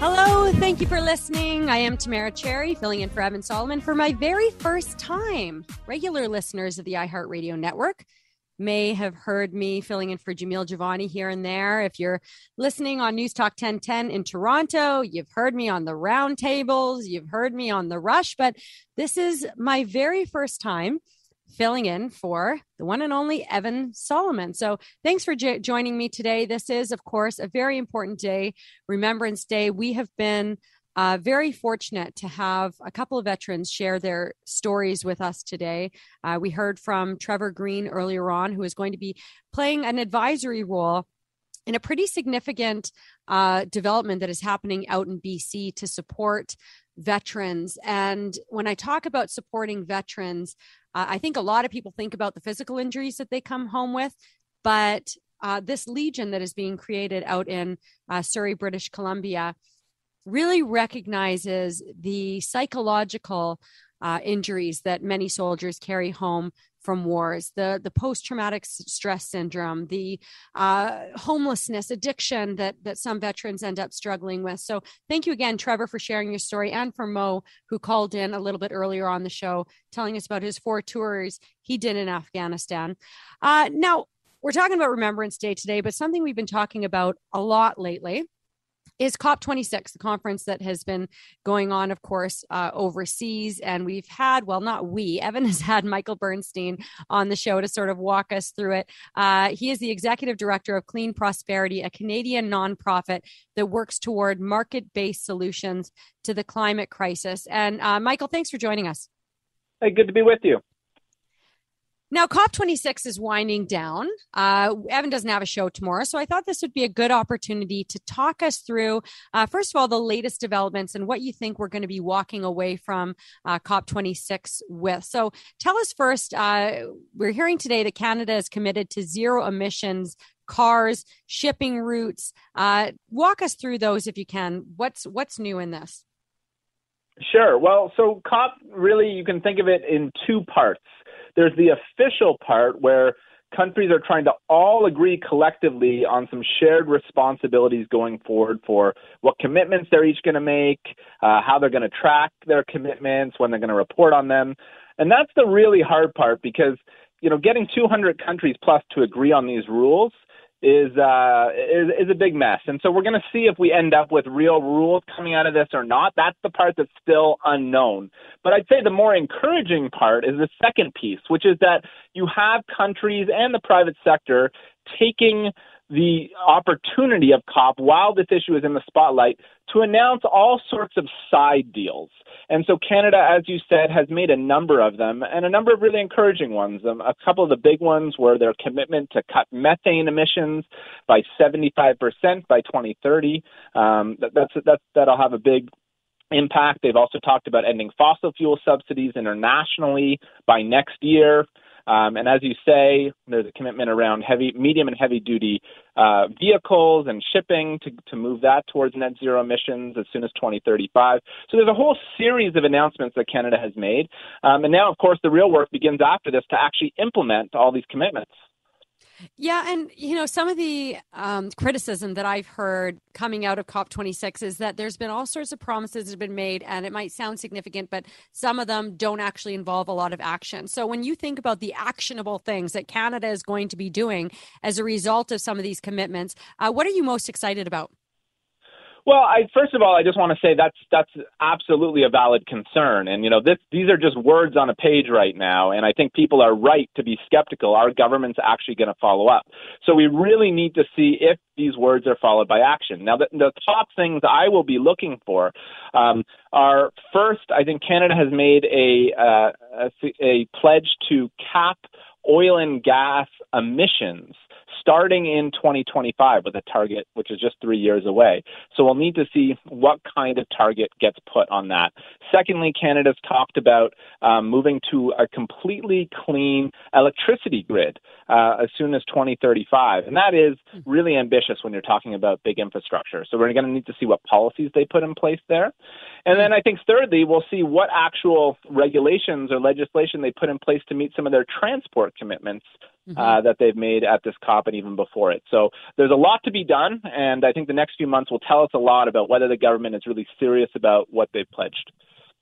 Hello, thank you for listening. I am Tamara Cherry, filling in for Evan Solomon for my very first time. Regular listeners of the iHeartRadio network may have heard me filling in for Jamil Javani here and there. If you're listening on News Talk ten ten in Toronto, you've heard me on the roundtables, you've heard me on The Rush, but this is my very first time filling in for the one and only Evan Solomon. So thanks for jo- joining me today. This is, of course, a very important day, Remembrance Day. We have been uh, very fortunate to have a couple of veterans share their stories with us today. Uh, we heard from Trevor Green earlier on, who is going to be playing an advisory role in a pretty significant uh, development that is happening out in B C to support veterans. And when I talk about supporting veterans, uh, I think a lot of people think about the physical injuries that they come home with, but uh, this Legion that is being created out in uh, Surrey, British Columbia, really recognizes the psychological uh, injuries that many soldiers carry home from wars, the the post-traumatic stress syndrome, the uh, homelessness, addiction that that some veterans end up struggling with. So thank you again, Trevor, for sharing your story, and for Mo, who called in a little bit earlier on the show, telling us about his four tours he did in Afghanistan. Uh, now, we're talking about Remembrance Day today, but something we've been talking about a lot lately is COP twenty-six, the conference that has been going on, of course, uh, overseas. And we've had, well, not we, Evan has had Michael Bernstein on the show to sort of walk us through it. Uh, he is the executive director of Clean Prosperity, a Canadian nonprofit that works toward market-based solutions to the climate crisis. And uh, Michael, thanks for joining us. Hey, good to be with you. Now, COP twenty-six is winding down. Uh, Evan doesn't have a show tomorrow, so I thought this would be a good opportunity to talk us through, uh, first of all, the latest developments and what you think we're going to be walking away from uh, COP twenty-six with. So tell us first, uh, we're hearing today that Canada is committed to zero emissions cars, shipping routes. Uh, walk us through those if you can. What's what's new in this? Sure. Well, so COP, really, you can think of it in two parts. There's the official part where countries are trying to all agree collectively on some shared responsibilities going forward for what commitments they're each going to make, uh, how they're going to track their commitments, when they're going to report on them. And that's the really hard part because, you know, getting two hundred countries plus to agree on these rules is, uh, is is a big mess. And so we're going to see if we end up with real rules coming out of this or not. That's the part that's still unknown. But I'd say the more encouraging part is the second piece, which is that you have countries and the private sector taking the opportunity of COP while this issue is in the spotlight to announce all sorts of side deals. And so Canada, as you said, has made a number of them and a number of really encouraging ones. Um, a couple of the big ones were their commitment to cut methane emissions by seventy-five percent by twenty thirty. Um, that, that's, that's, that'll have a big impact. They've also talked about ending fossil fuel subsidies internationally by next year. Um, and as you say, there's a commitment around heavy, medium and heavy duty uh, vehicles and shipping to, to move that towards net zero emissions as soon as twenty thirty-five. So there's a whole series of announcements that Canada has made. Um, and now, of course, the real work begins after this to actually implement all these commitments. Yeah. And, you know, some of the um, criticism that I've heard coming out of COP twenty-six is that there's been all sorts of promises that have been made, and it might sound significant, but some of them don't actually involve a lot of action. So when you think about the actionable things that Canada is going to be doing as a result of some of these commitments, uh, what are you most excited about? Well, I, first of all, I just want to say that's that's absolutely a valid concern. And, you know, this, these are just words on a page right now. And I think people are right to be skeptical. Our government's actually going to follow up. So we really need to see if these words are followed by action. Now, the, the top things I will be looking for um, are, first, I think Canada has made a, uh, a, a pledge to cap oil and gas emissions starting in twenty twenty-five with a target which is just three years away. So we'll need to see what kind of target gets put on that. Secondly, Canada's talked about um, moving to a completely clean electricity grid uh, as soon as twenty thirty-five. And that is really ambitious when you're talking about big infrastructure. So we're going to need to see what policies they put in place there. And then I think thirdly, we'll see what actual regulations or legislation they put in place to meet some of their transport commitments mm-hmm. uh, that they've made at this COP and even before it. So there's a lot to be done, and I think the next few months will tell us a lot about whether the government is really serious about what they've pledged.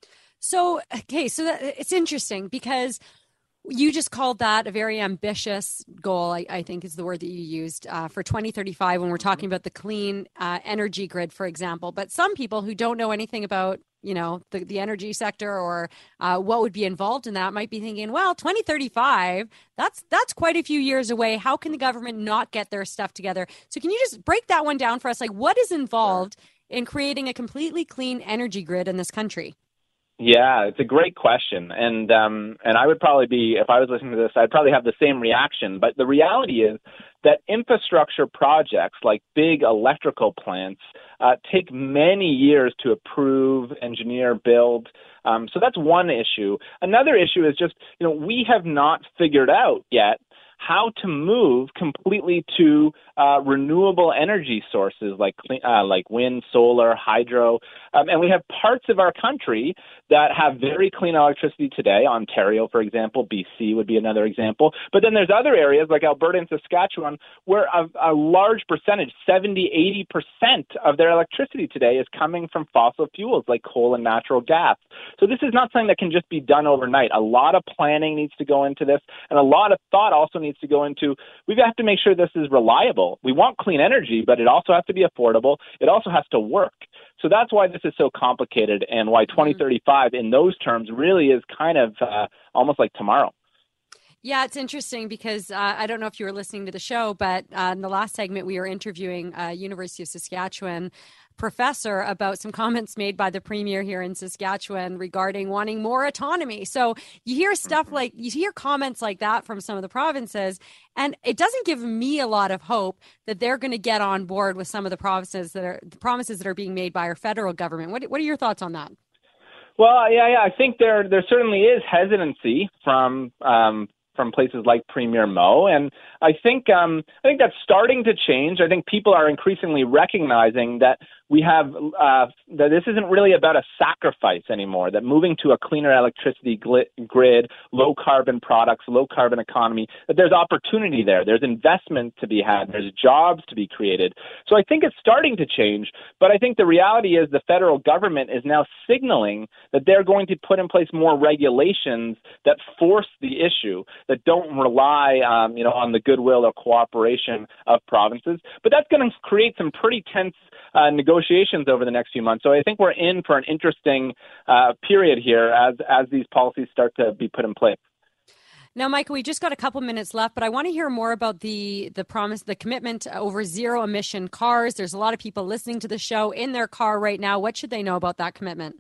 So, okay, so that, it's interesting because you just called that a very ambitious goal, I, I think is the word that you used, uh, for twenty thirty-five when we're talking about the clean uh, energy grid, for example. But some people who don't know anything about, you know, the, the energy sector or uh, what would be involved in that might be thinking, well, twenty thirty-five, that's that's quite a few years away. How can the government not get their stuff together? So can you just break that one down for us? Like, what is involved in creating a completely clean energy grid in this country? Yeah, it's a great question. And um, and I would probably be, if I was listening to this, I'd probably have the same reaction. But the reality is that infrastructure projects like big electrical plants uh, take many years to approve, engineer, build. Um, so that's one issue. Another issue is just, you know, we have not figured out yet how to move completely to uh, renewable energy sources like uh, like wind, solar, hydro. Um, and we have parts of our country that have very clean electricity today. Ontario, for example, B C would be another example. But then there's other areas like Alberta and Saskatchewan where a, a large percentage, seventy, eighty percent of their electricity today is coming from fossil fuels like coal and natural gas. So this is not something that can just be done overnight. A lot of planning needs to go into this, and a lot of thought also needs to go into, we have to make sure this is reliable. We want clean energy, but it also has to be affordable. It also has to work. So that's why this is so complicated and why twenty thirty-five in those terms really is kind of uh, almost like tomorrow. Yeah, it's interesting because uh, I don't know if you were listening to the show, but uh, in the last segment, we were interviewing a University of Saskatchewan professor about some comments made by the premier here in Saskatchewan regarding wanting more autonomy. So you hear stuff mm-hmm. like, you hear comments like that from some of the provinces, and it doesn't give me a lot of hope that they're going to get on board with some of the provinces that are the promises that are being made by our federal government. What, what are your thoughts on that? Well, yeah, yeah, I think there there certainly is hesitancy from um, from places like Premier Moe, and I think um, I think that's starting to change. I think people are increasingly recognizing that we have uh, that this isn't really about a sacrifice anymore, that moving to a cleaner electricity gl- grid, low carbon products, low carbon economy, that there's opportunity there. There's investment to be had. There's jobs to be created. So I think it's starting to change. But I think the reality is the federal government is now signaling that they're going to put in place more regulations that force the issue, that don't rely um, you know, on the goodwill or cooperation of provinces. But that's going to create some pretty tense uh, negotiations over the next few months. So I think we're in for an interesting uh, period here as as these policies start to be put in place. Now, Michael, we just got a couple minutes left, but I want to hear more about the the promise, the commitment over zero emission cars. There's a lot of people listening to the show in their car right now. What should they know about that commitment?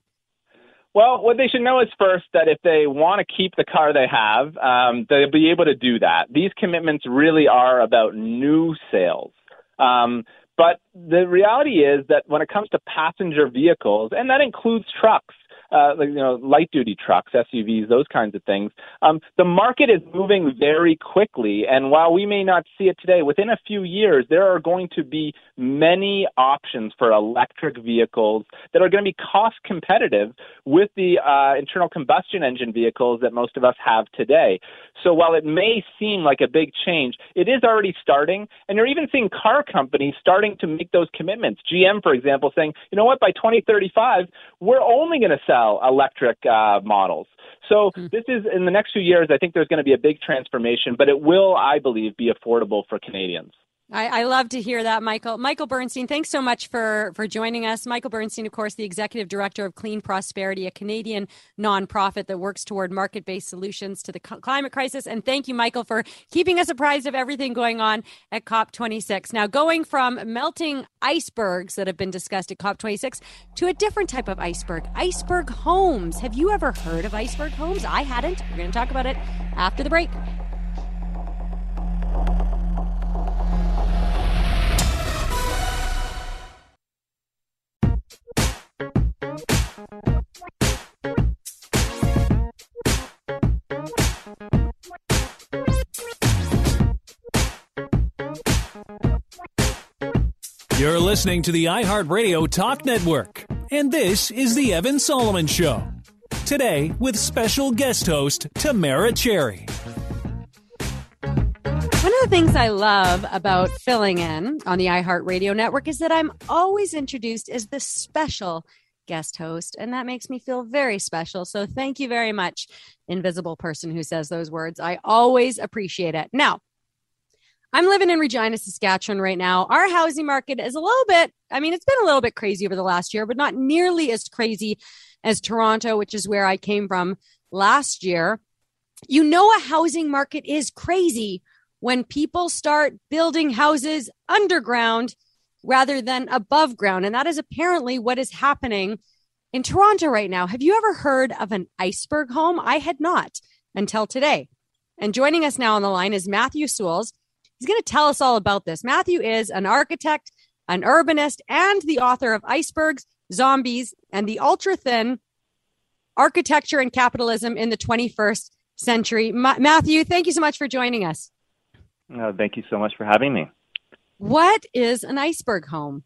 Well, what they should know is first that if they want to keep the car they have, um, they'll be able to do that. These commitments really are about new sales. Um, But the reality is that when it comes to passenger vehicles, and that includes trucks, uh, like, you know, light-duty trucks, S U Vs, those kinds of things, um, the market is moving very quickly. And while we may not see it today, within a few years, there are going to be many options for electric vehicles that are going to be cost competitive with the uh, internal combustion engine vehicles that most of us have today. So while it may seem like a big change, it is already starting. And you're even seeing car companies starting to make those commitments. G M, for example, saying, you know what, by twenty thirty-five, we're only going to sell electric uh, models. So mm-hmm. this is, in the next few years, I think there's going to be a big transformation, but it will, I believe, be affordable for Canadians. I, I love to hear that, Michael. Michael Bernstein, thanks so much for, for joining us. Michael Bernstein, of course, the Executive Director of Clean Prosperity, a Canadian nonprofit that works toward market-based solutions to the climate crisis. And thank you, Michael, for keeping us apprised of everything going on at COP twenty-six. Now, going from melting icebergs that have been discussed at COP twenty-six to a different type of iceberg, iceberg homes. Have you ever heard of iceberg homes? I hadn't. We're going to talk about it after the break. You're listening to the iHeartRadio Talk Network. and this is the Evan Solomon Show. Today, with special guest host Tamara Cherry. One of the things I love about filling in on the iHeartRadio network is that I'm always introduced as the special guest host, and that makes me feel very special. So thank you very much, invisible person who says those words. I always appreciate it. Now, I'm living in Regina, Saskatchewan right now. Our housing market is a little bit, I mean, it's been a little bit crazy over the last year, but not nearly as crazy as Toronto, which is where I came from last year. You know, a housing market is crazy when people start building houses underground rather than above ground. And that is apparently what is happening in Toronto right now. Have you ever heard of an iceberg home? I had not until today. And joining us now on the line is Matthew Soules. He's going to tell us all about this. Matthew is an architect, an urbanist, and the author of Icebergs, Zombies, and the Ultra-Thin Architecture and Capitalism in the twenty-first Century. Ma- Matthew, thank you so much for joining us. Uh, thank you so much for having me. What is an iceberg home?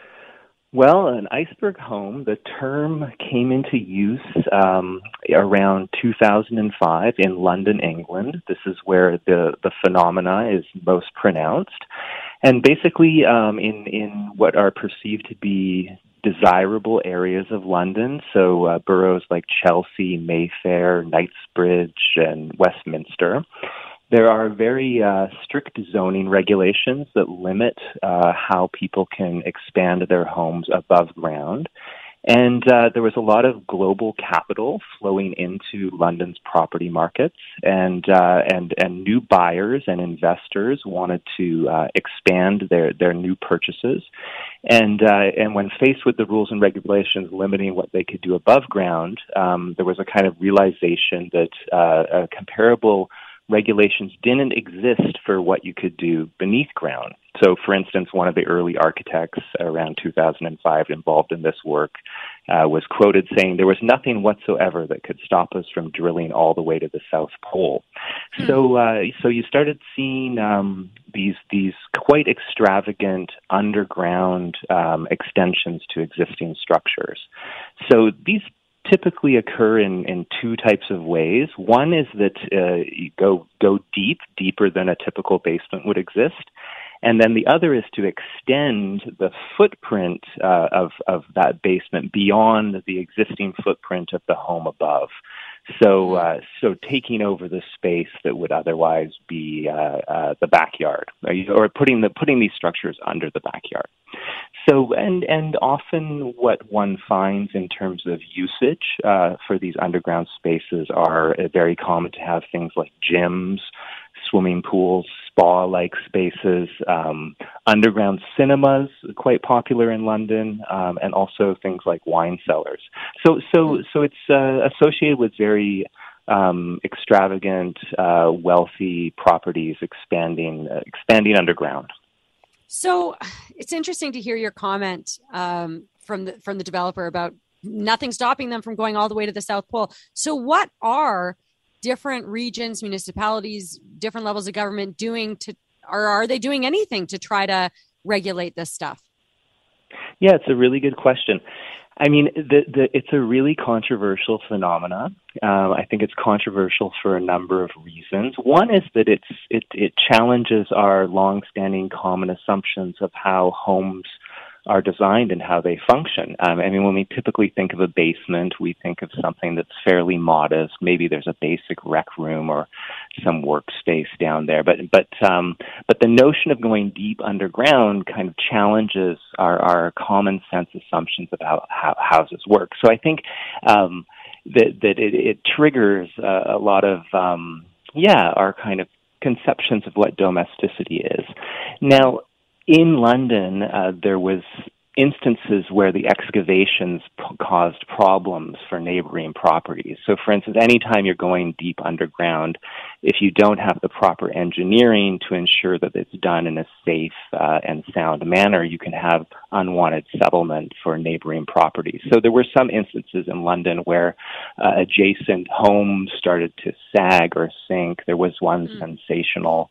Well, an iceberg home, the term came into use um, around two thousand five in London, England. This is where the, the phenomena is most pronounced. And basically, um, in, in what are perceived to be desirable areas of London, so uh, boroughs like Chelsea, Mayfair, Knightsbridge, and Westminster, there are very uh, strict zoning regulations that limit uh, how people can expand their homes above ground. And uh, there was a lot of global capital flowing into London's property markets, and uh, and and new buyers and investors wanted to uh, expand their, their new purchases. And uh, and when faced with the rules and regulations limiting what they could do above ground, um, there was a kind of realization that uh, a comparable regulations didn't exist for what you could do beneath ground. So, for instance, one of the early architects around two thousand five involved in this work uh, was quoted saying there was nothing whatsoever that could stop us from drilling all the way to the South Pole. Mm-hmm. So, uh, so you started seeing um, these these quite extravagant underground um, extensions to existing structures. So these typically occur in, in two types of ways. One is that uh, you go go deep, deeper than a typical basement would exist. And then the other is to extend the footprint uh, of, of that basement beyond the existing footprint of the home above. So, uh, so taking over the space that would otherwise be uh, uh, the backyard, or putting the putting these structures under the backyard. So, and and often what one finds in terms of usage uh, for these underground spaces are uh, very common to have things like gyms, swimming pools, spa-like spaces, um, underground cinemas, quite popular in London, um, and also things like wine cellars. So, so, so it's uh, associated with very um, extravagant, uh, wealthy properties expanding, uh, expanding underground. So, it's interesting to hear your comment um, from the from the developer about nothing stopping them from going all the way to the South Pole. So, what are different regions, municipalities, different levels of government doing to, or are they doing anything to try to regulate this stuff? Yeah, it's a really good question. I mean, the, the, it's a really controversial phenomenon. Um, I think it's controversial for a number of reasons. One is that it's it, it challenges our longstanding common assumptions of how homes are designed and how they function. Um, I mean, when we typically think of a basement, we think of something that's fairly modest. Maybe there's a basic rec room or some workspace down there. But but um, but the notion of going deep underground kind of challenges our, our common sense assumptions about how houses work. So I think um, that that it, it triggers uh, a lot of um, yeah our kind of conceptions of what domesticity is. Now, in London, uh, there was instances where the excavations p- caused problems for neighboring properties. So, for instance, anytime you're going deep underground, if you don't have the proper engineering to ensure that it's done in a safe uh, and sound manner, you can have unwanted settlement for neighboring properties. So there were some instances in London where uh, adjacent homes started to sag or sink. There was one mm. sensational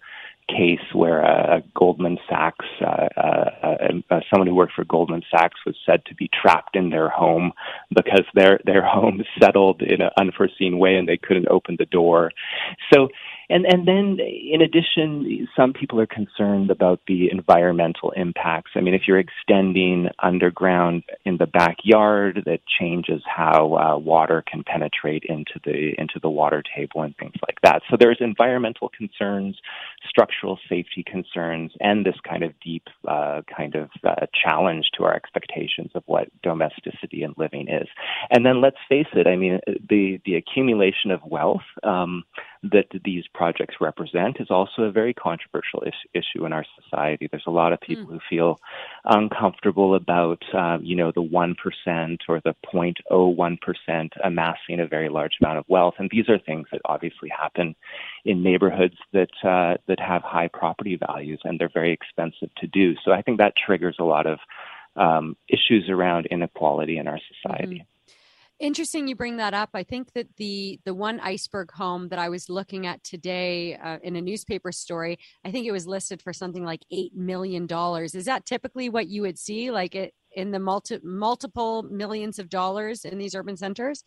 case where a, a Goldman Sachs, uh, uh, uh, someone who worked for Goldman Sachs was said to be trapped in their home because their their home settled in an unforeseen way and they couldn't open the door. So, and and then in addition, some people are concerned about the environmental impacts. I mean, if you're extending underground in the backyard, that changes how uh, water can penetrate into the into the water table and things like that. So there's environmental concerns, structural safety concerns, and this kind of deep uh, kind of uh, challenge to our expectations of what domesticity and living is. And then let's face it, I mean, the, the accumulation of wealth um, that these projects represent is also a very controversial is- issue in our society. There's a lot of people mm. who feel uncomfortable about, uh, you know, the one percent or the zero point zero one percent amassing a very large amount of wealth. And these are things that obviously happen in neighborhoods that uh, that have high property values, and they're very expensive to do. So I think that triggers a lot of um, issues around inequality in our society. Mm-hmm. Interesting you bring that up. I think that the the one iceberg home that I was looking at today uh, in a newspaper story, I think it was listed for something like eight million dollars. Is that typically what you would see, like it in the multi, multiple millions of dollars in these urban centers?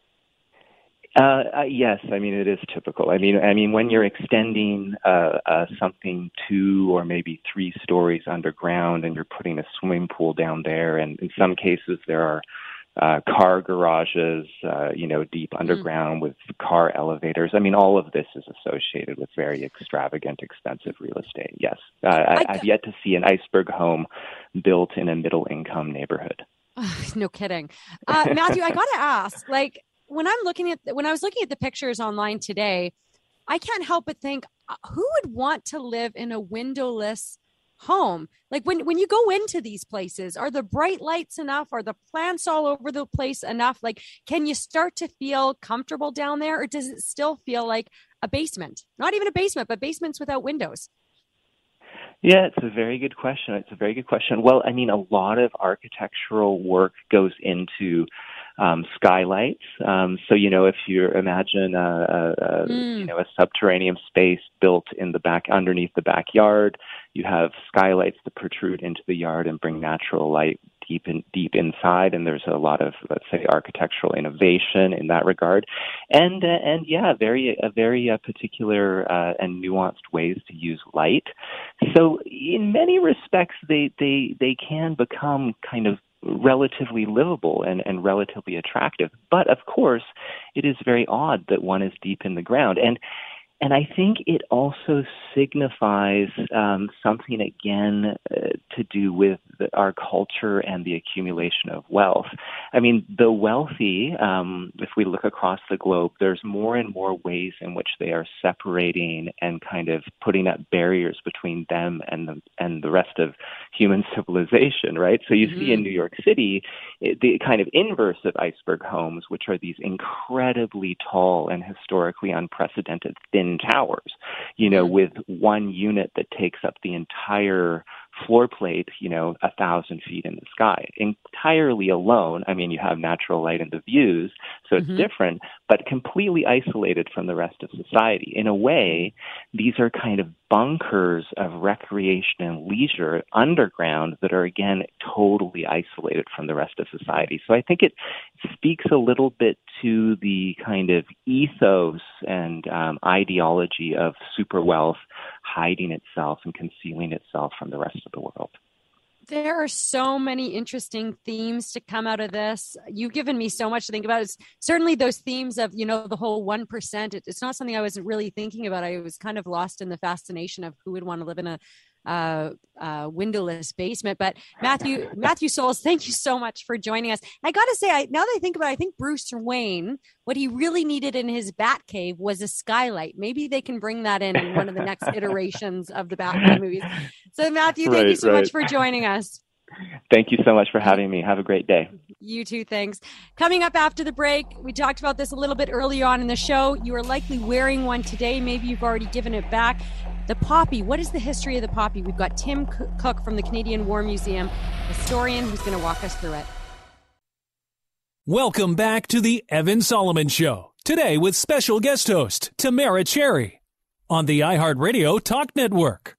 Uh, uh, yes, I mean, it is typical. I mean, I mean, when you're extending uh, uh, something two or maybe three stories underground and you're putting a swimming pool down there, and in some cases there are Uh, car garages, uh, you know, deep underground mm. with car elevators. I mean, all of this is associated with very extravagant, expensive real estate. Yes. Uh, I, I, I've yet to see an iceberg home built in a middle-income neighborhood. Oh, no kidding. Uh, Matthew, I got to ask, like, when I'm looking at, when I was looking at the pictures online today, I can't help but think, uh, who would want to live in a windowless home? Like when, when you go into these places, are the bright lights enough? Are the plants all over the place enough? Like, can you start to feel comfortable down there, or does it still feel like a basement? Not even a basement, but basements without windows. Yeah, it's a very good question. It's a very good question. Well, I mean, a lot of architectural work goes into um, skylights. Um, so, you know, if you imagine a, a, a mm. you know, a subterranean space built in the back, underneath the backyard, you have skylights that protrude into the yard and bring natural light deep in, deep inside. And there's a lot of, let's say, architectural innovation in that regard. And, uh, and yeah, very, a very uh, particular uh, and nuanced ways to use light. So in many respects, they, they, they can become kind of relatively livable and, and relatively attractive. But of course, it is very odd that one is deep in the ground. And And I think it also signifies um, something, again, uh, to do with the, our culture and the accumulation of wealth. I mean, the wealthy, um, if we look across the globe, there's more and more ways in which they are separating and kind of putting up barriers between them and the, and the rest of human civilization, right? So you mm-hmm. see in New York City, it, the kind of inverse of iceberg homes, which are these incredibly tall and historically unprecedented thin towers, you know, with one unit that takes up the entire floor plate, you know, a thousand feet in the sky, entirely alone. I mean, you have natural light in the views, so it's mm-hmm. different, but completely isolated from the rest of society. In a way, these are kind of bunkers of recreation and leisure underground that are, again, totally isolated from the rest of society. So I think it speaks a little bit to the kind of ethos and um, ideology of super wealth hiding itself and concealing itself from the rest of the world. There are so many interesting themes to come out of this. You've given me so much to think about. It's certainly those themes of, you know, the whole one percent. It, it's not something I wasn't really thinking about. I was kind of lost in the fascination of who would want to live in a uh, uh, windowless basement. But Matthew, Matthew Soules, thank you so much for joining us. I got to say, I, now that I think about it, I think Bruce Wayne, what he really needed in his Batcave was a skylight. Maybe they can bring that in in one of the next iterations of the Batman movies. So Matthew, thank right, you so right. much for joining us. Thank you so much for having me. Have a great day. You too. Thanks. Coming up after the break, we talked about this a little bit earlier on in the show. You are likely wearing one today. Maybe you've already given it back. The poppy. What is the history of the poppy? We've got Tim Cook from the Canadian War Museum, historian, who's going to walk us through it. Welcome back to the Evan Solomon Show. Today with special guest host Tamara Cherry. on the iHeartRadio Talk Network.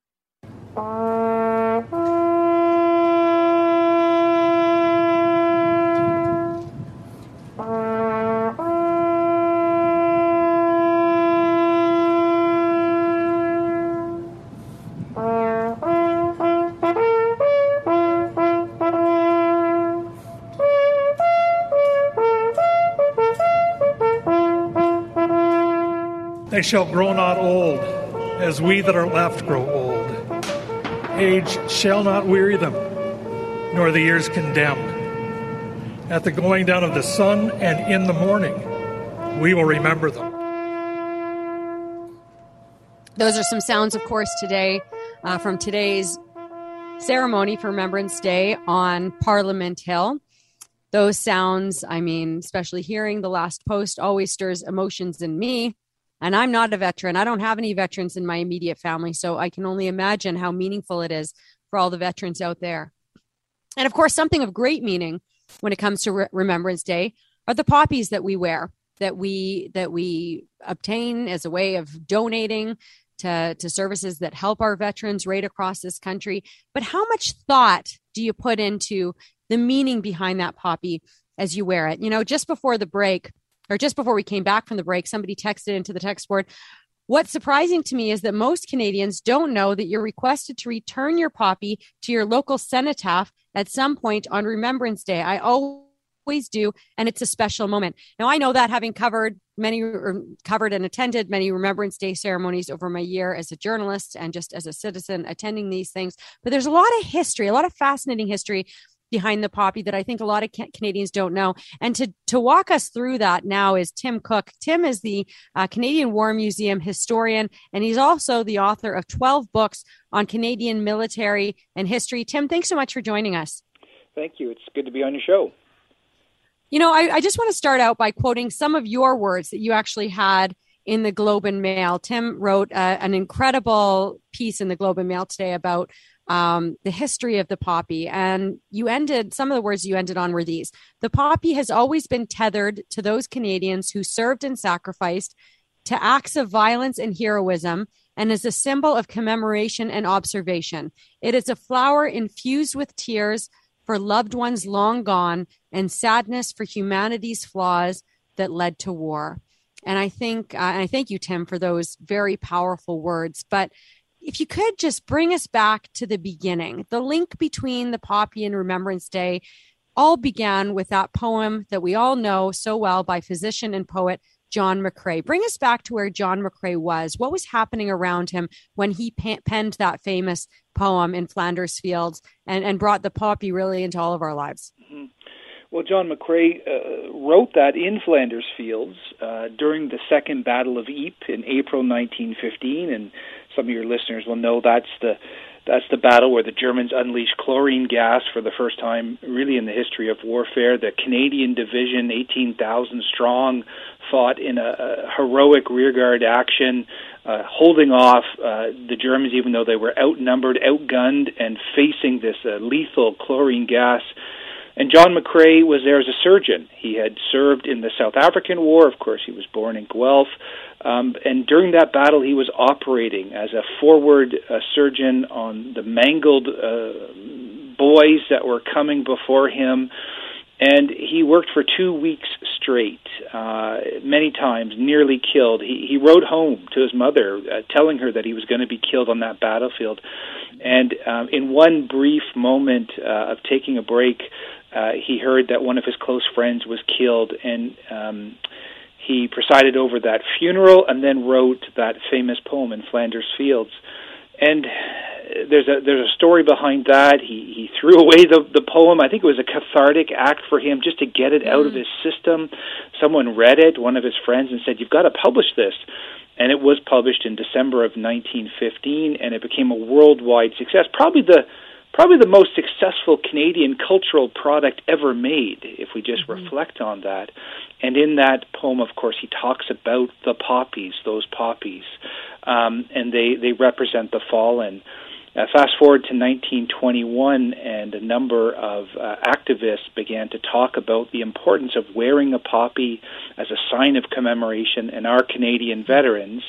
They shall grow not old, as we that are left grow old. Age shall not weary them, nor the years condemn. At the going down of the sun and in the morning, we will remember them. Those are some sounds, of course, today uh, from today's ceremony for Remembrance Day on Parliament Hill. Those sounds, I mean, especially hearing the last post always stirs emotions in me. And I'm not a veteran. I don't have any veterans in my immediate family, so I can only imagine how meaningful it is for all the veterans out there. And of course, something of great meaning when it comes to Re- Remembrance Day are the poppies that we wear, that we that we obtain as a way of donating to, to services that help our veterans right across this country. But how much thought do you put into the meaning behind that poppy as you wear it? You know, just before the break, or just before we came back from the break, somebody texted into the text board. What's surprising to me is that most Canadians don't know that you're requested to return your poppy to your local cenotaph at some point on Remembrance Day. I always do, and it's a special moment. Now, I know that having covered many, or covered and attended many Remembrance Day ceremonies over my year as a journalist and just as a citizen attending these things, but there's a lot of history, a lot of fascinating history behind the poppy that I think a lot of Canadians don't know. And to, to walk us through that now is Tim Cook. Tim is the uh, Canadian War Museum historian, and he's also the author of twelve books on Canadian military and history. Tim, thanks so much for joining us. Thank you. It's good to be on your show. You know, I, I just want to start out by quoting some of your words that you actually had in the Globe and Mail. Tim wrote uh, an incredible piece in the Globe and Mail today about Um, the history of the poppy. And you ended, some of the words you ended on were these: the poppy has always been tethered to those Canadians who served and sacrificed, to acts of violence and heroism, and is a symbol of commemoration and observation. It is a flower infused with tears for loved ones long gone and sadness for humanity's flaws that led to war. And I think, uh, and I thank you, Tim, for those very powerful words. But if you could just bring us back to the beginning, the link between the poppy and Remembrance Day all began with that poem that we all know so well by physician and poet John McCrae. Bring us back to where John McCrae was. What was happening around him when he pe- penned that famous poem in Flanders Fields and, and brought the poppy really into all of our lives? Mm-hmm. Well, John McCrae uh, wrote that in Flanders Fields uh, during the Second Battle of Ypres in April nineteen fifteen, and some of your listeners will know that's the that's the battle where the Germans unleashed chlorine gas for the first time, really in the history of warfare. The Canadian division, eighteen thousand strong, fought in a, a heroic rearguard action, uh, holding off uh, the Germans, even though they were outnumbered, outgunned, and facing this uh, lethal chlorine gas. And John McCrae was there as a surgeon. He had served in the South African War. Of course, he was born in Guelph. Um, and during that battle, he was operating as a forward uh, surgeon on the mangled uh, boys that were coming before him. And he worked for two weeks straight, uh, many times, nearly killed. He, he wrote home to his mother, uh, telling her that he was going to be killed on that battlefield. And um, in one brief moment uh, of taking a break, uh, he heard that one of his close friends was killed, and um, he presided over that funeral and then wrote that famous poem in Flanders Fields. And there's a there's a story behind that. He he threw away the the poem. I think it was a cathartic act for him just to get it out mm. of his system. Someone read it, one of his friends, and said, "You've got to publish this." And it was published in December of nineteen fifteen, and it became a worldwide success. Probably the probably the most successful Canadian cultural product ever made, if we just mm-hmm. reflect on that. And in that poem, of course, he talks about the poppies, those poppies, um, and they, they represent the fallen. Uh, fast forward to nineteen twenty-one, and a number of uh, activists began to talk about the importance of wearing a poppy as a sign of commemoration, and our Canadian veterans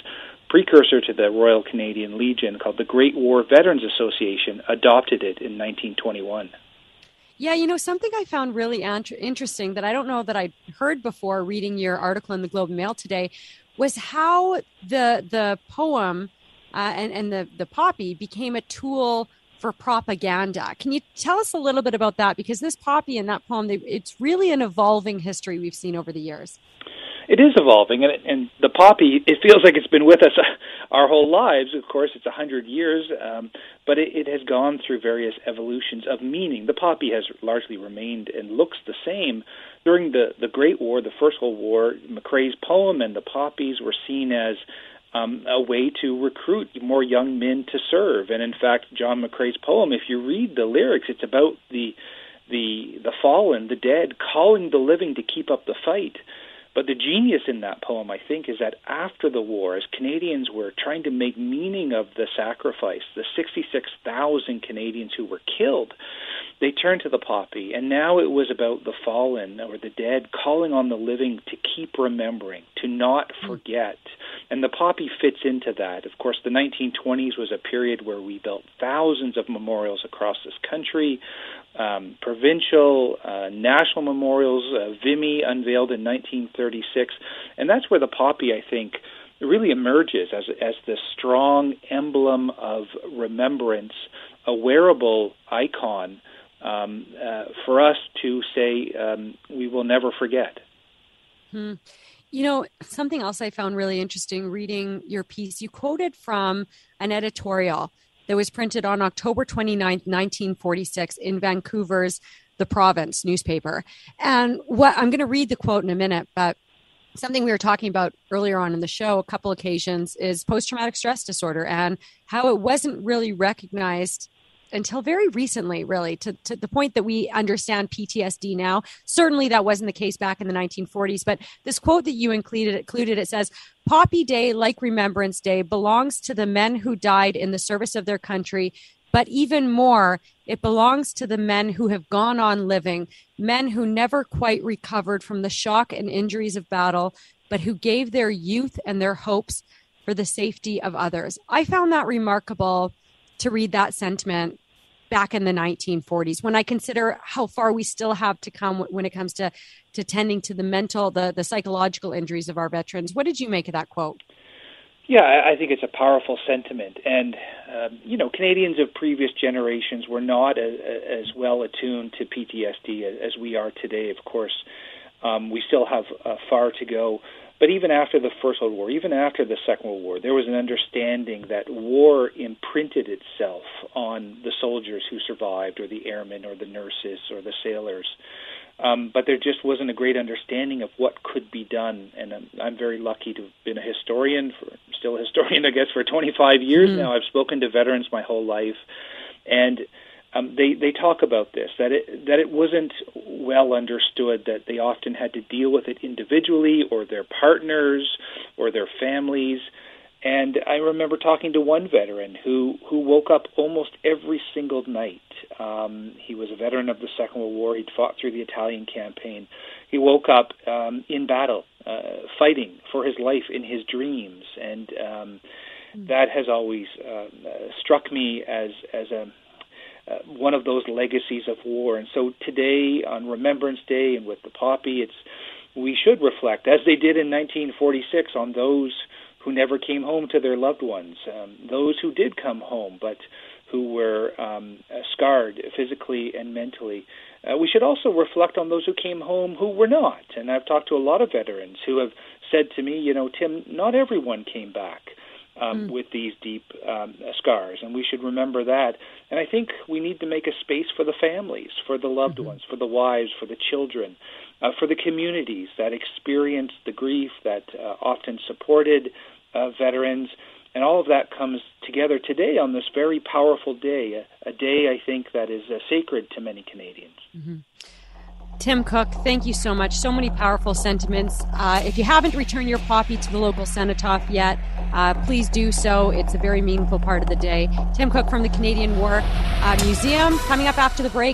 precursor to the Royal Canadian Legion called the Great War Veterans Association adopted it in nineteen twenty-one. Yeah, you know, something I found really ant- interesting that I don't know that I'd heard before reading your article in the Globe and Mail today was how the the poem uh, and, and the, the poppy became a tool for propaganda. Can you tell us a little bit about that? Because this poppy and that poem, they, it's really an evolving history we've seen over the years. It is evolving, and, and the poppy, it feels like it's been with us our whole lives. Of course, it's one hundred years, um, but it, it has gone through various evolutions of meaning. The poppy has largely remained and looks the same. During the, the Great War, the First World War, McCrae's poem and the poppies were seen as um, a way to recruit more young men to serve. And in fact, John McCrae's poem, if you read the lyrics, it's about the the the fallen, the dead, calling the living to keep up the fight. But the genius in that poem, I think, is that after the war, as Canadians were trying to make meaning of the sacrifice, the sixty-six thousand Canadians who were killed, they turned to the poppy. And now it was about the fallen or the dead calling on the living to keep remembering, to not forget. And the poppy fits into that. Of course, the nineteen twenties was a period where we built thousands of memorials across this country. Um, provincial, uh, national memorials, uh, Vimy unveiled in nineteen thirty-six, and that's where the poppy, I think, really emerges as as this strong emblem of remembrance, a wearable icon um, uh, for us to say um, we will never forget. Hmm. You know, something else I found really interesting reading your piece, you quoted from an editorial that was printed on October twenty-ninth, nineteen forty-six in Vancouver's The Province newspaper. And what I'm going to read the quote in a minute, but something we were talking about earlier on in the show, a couple occasions, is post-traumatic stress disorder and how it wasn't really recognized until very recently, really, to, to the point that we understand P T S D now. Certainly that wasn't the case back in the nineteen forties, but this quote that you included, included it says, "Poppy Day, like Remembrance Day, belongs to the men who died in the service of their country, but even more, it belongs to the men who have gone on living, men who never quite recovered from the shock and injuries of battle, but who gave their youth and their hopes for the safety of others." I found that remarkable to read that sentiment back in the nineteen forties, when I consider how far we still have to come when it comes to, to tending to the mental, the, the psychological injuries of our veterans. What did you make of that quote? Yeah, I think it's a powerful sentiment. And, um, you know, Canadians of previous generations were not as, as well attuned to P T S D as we are today, of course. Um, we still have uh, far to go. But even after the First World War, even after the Second World War, there was an understanding that war imprinted itself on the soldiers who survived, or the airmen, or the nurses, or the sailors. Um, but there just wasn't a great understanding of what could be done. And I'm, I'm very lucky to have been a historian, for, still a historian, I guess, for twenty-five years mm-hmm. now. I've spoken to veterans my whole life. And Um, they, they talk about this, that it that it wasn't well understood, that they often had to deal with it individually or their partners or their families. And I remember talking to one veteran who, who woke up almost every single night. Um, he was a veteran of the Second World War. He'd fought through the Italian campaign. He woke up um, in battle, uh, fighting for his life in his dreams. And um, mm. that has always uh, struck me as, as a Uh, one of those legacies of war. And so today, on Remembrance Day and with the poppy, it's we should reflect, as they did in nineteen forty-six, on those who never came home to their loved ones, um, those who did come home but who were um, scarred physically and mentally. Uh, we should also reflect on those who came home who were not. And I've talked to a lot of veterans who have said to me, you know, Tim, not everyone came back Um, mm. with these deep um, scars, and we should remember that. And I think we need to make a space for the families, for the loved mm-hmm. ones, for the wives, for the children, uh, for the communities that experienced the grief, that uh, often supported uh, veterans, and all of that comes together today on this very powerful day, a, a day I think that is uh, sacred to many Canadians. Mm-hmm. Tim Cook, thank you so much. So many powerful sentiments. Uh, if you haven't returned your poppy to the local cenotaph yet, uh, please do so. It's a very meaningful part of the day. Tim Cook from the Canadian War uh, Museum, coming up after the break.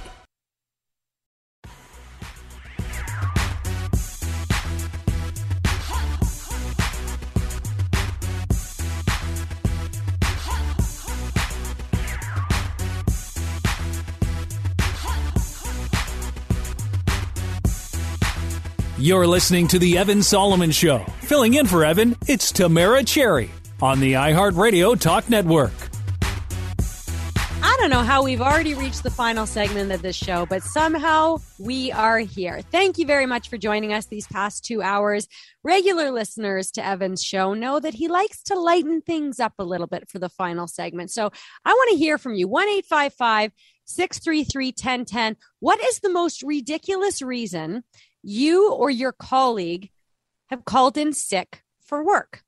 You're listening to The Evan Solomon Show. Filling in for Evan, it's Tamara Cherry on the iHeartRadio Talk Network. I don't know how we've already reached the final segment of this show, but somehow we are here. Thank you very much for joining us these past two hours. Regular listeners to Evan's show know that he likes to lighten things up a little bit for the final segment. So I want to hear from you. one eight five five, six three three, one oh one oh. What is the most ridiculous reason you or your colleague have called in sick for work?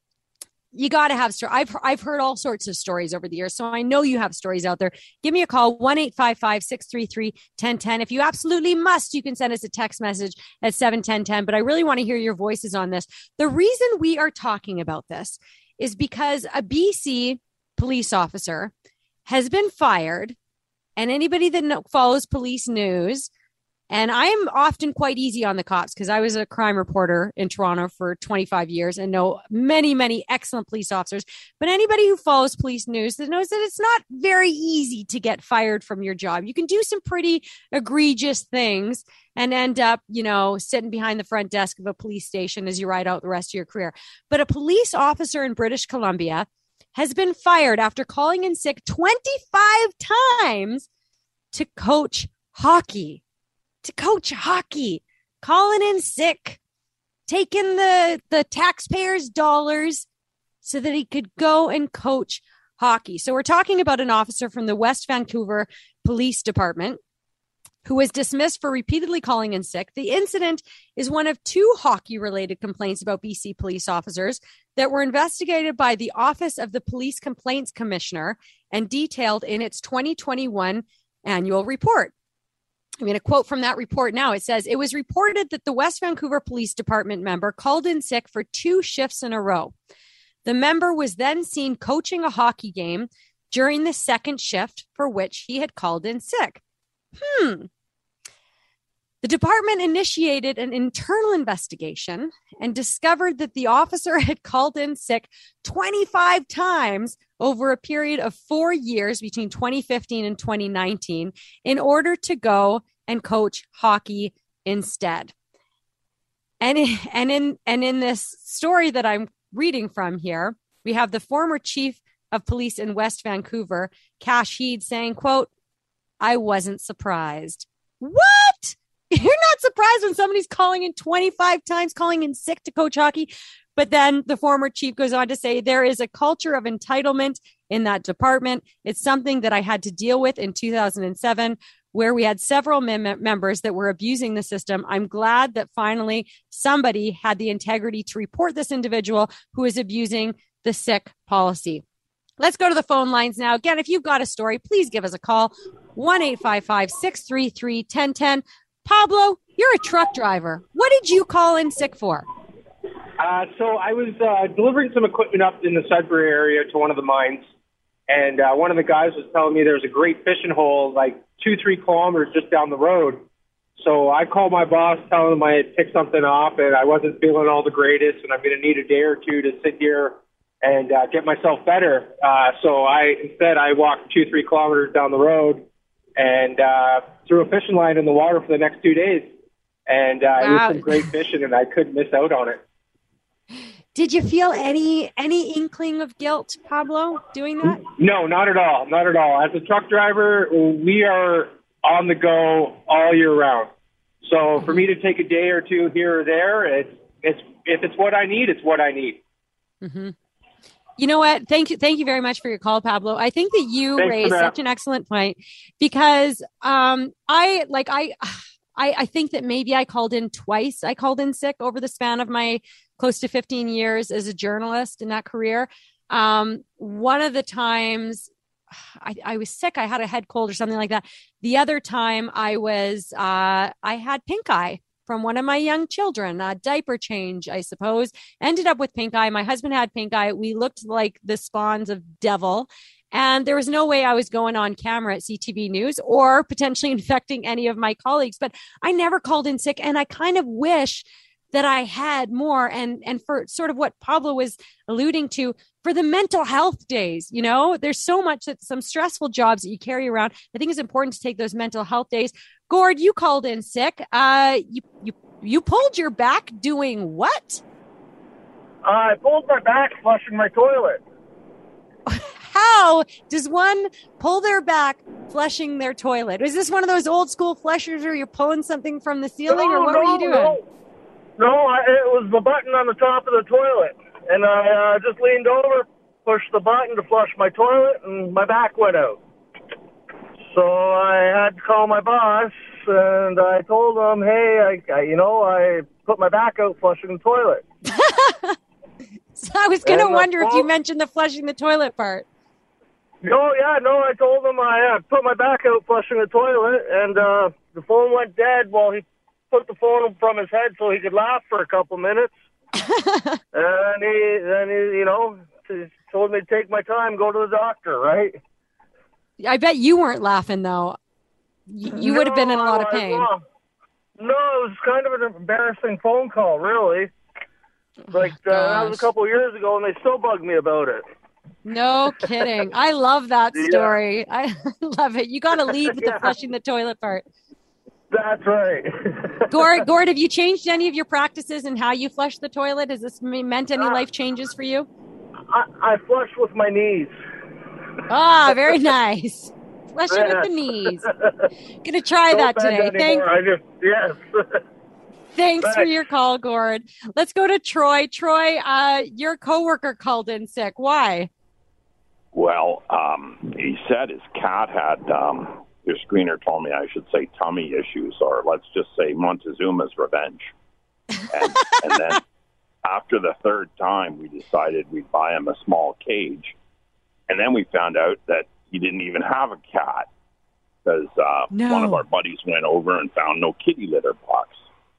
You got to have stories. I've I've heard all sorts of stories over the years, so I know you have stories out there. Give me a call, one eight five five, six three three, one oh one oh. If you absolutely must, you can send us a text message at seven one zero one zero, but I really want to hear your voices on this. The reason we are talking about this is because a B C police officer has been fired, and anybody that follows police news, and I am often quite easy on the cops because I was a crime reporter in Toronto for twenty-five years and know many, many excellent police officers. But anybody who follows police news that knows that it's not very easy to get fired from your job. You can do some pretty egregious things and end up, you know, sitting behind the front desk of a police station as you ride out the rest of your career. But a police officer in British Columbia has been fired after calling in sick twenty-five times to coach hockey. To coach hockey, calling in sick, taking the, the taxpayers' dollars so that he could go and coach hockey. So we're talking about an officer from the West Vancouver Police Department who was dismissed for repeatedly calling in sick. The incident is one of two hockey-related complaints about B C police officers that were investigated by the Office of the Police Complaints Commissioner and detailed in its twenty twenty-one annual report. I mean, a quote from that report now, it says, it was reported that the West Vancouver Police Department member called in sick for two shifts in a row. The member was then seen coaching a hockey game during the second shift for which he had called in sick. Hmm. The department initiated an internal investigation and discovered that the officer had called in sick twenty-five times over a period of four years between twenty fifteen and twenty nineteen in order to go and coach hockey instead. And, and, in, and in this story that I'm reading from here, we have the former chief of police in West Vancouver, Kash Heed, saying, quote, I wasn't surprised. What? You're not surprised when somebody's calling in twenty-five times, calling in sick to coach hockey. But then the former chief goes on to say, there is a culture of entitlement in that department. It's something that I had to deal with in two thousand seven, where we had several mem- members that were abusing the system. I'm glad that finally somebody had the integrity to report this individual who is abusing the sick policy. Let's go to the phone lines now. Again, if you've got a story, please give us a call. one eight five five, six three three, one oh one oh. Pablo, you're a truck driver. What did you call in sick for? Uh, so I was uh, delivering some equipment up in the Sudbury area to one of the mines, and uh, one of the guys was telling me there's a great fishing hole like two, three kilometers just down the road. So I called my boss telling him I had picked something off and I wasn't feeling all the greatest, and I'm going to need a day or two to sit here and uh, get myself better. Uh, so I instead I walked two, three kilometers down the road and uh, threw a fishing line in the water for the next two days. And uh, wow. It was some great fishing, and I couldn't miss out on it. Did you feel any any inkling of guilt, Pablo, doing that? No, not at all. Not at all. As a truck driver, we are on the go all year round. So for me to take a day or two here or there, it's it's if it's what I need, it's what I need. Mm-hmm. You know what? Thank you. Thank you very much for your call, Pablo. I think that you Thanks raised such an excellent point because um, I like I, I I think that maybe I called in twice. I called in sick over the span of my close to fifteen years as a journalist in that career. Um, one of the times I, I was sick, I had a head cold or something like that. The other time I was, uh, I had pink eye from one of my young children, a diaper change, I suppose, ended up with pink eye. My husband had pink eye. We looked like the spawns of devil. And there was no way I was going on camera at C T V News or potentially infecting any of my colleagues, but I never called in sick. And I kind of wish that I had more. And, and for sort of what Pablo was alluding to, for the mental health days, you know, there's so much that some stressful jobs that you carry around. I think it's important to take those mental health days. Gord, you called in sick. Uh, you, you, You pulled your back doing what? I pulled my back flushing my toilet. How does one pull their back flushing their toilet? Is this one of those old school flushers where you're pulling something from the ceiling, no, or what no, were you doing? No, no I, it was the button on the top of the toilet. And I uh, just leaned over, pushed the button to flush my toilet, and my back went out. So I had to call my boss, and I told him, hey, I, I you know, I put my back out flushing the toilet. So I was going to And, uh, wonder if you well- mentioned the flushing the toilet part. No, yeah, no, I told him I uh, put my back out flushing the toilet, and uh, the phone went dead while he put the phone from his head so he could laugh for a couple minutes. and he, then he, you know, he told me to take my time, go to the doctor, right? I bet you weren't laughing, though. You, you would have been in a lot of No, I- pain. well, No, it was kind of an embarrassing phone call, really. Like, uh, that was gosh. a couple of years ago, and they still bug me about it. No kidding. I love that Yeah. story. I love it. You got to lead with Yeah. the flushing the toilet part. That's right. Gord, Gord, have you changed any of your practices and how you flush the toilet? Has this me- meant any Uh, life changes for you? I, I flush with my knees. Ah, very nice. Flushing with the Yes. knees. Gonna try Don't that bend today. Thank, anymore. I just, yes. thanks for Thanks. your call, Gord. Let's go to Troy. Troy, uh, your coworker called in sick. Why? Well, um, he said his cat had, um, your screener told me I should say tummy issues, or let's just say Montezuma's revenge. And, and then after the third time, we decided we'd buy him a small cage. And then we found out that he didn't even have a cat because uh, No. one of our buddies went over and found no kitty litter box.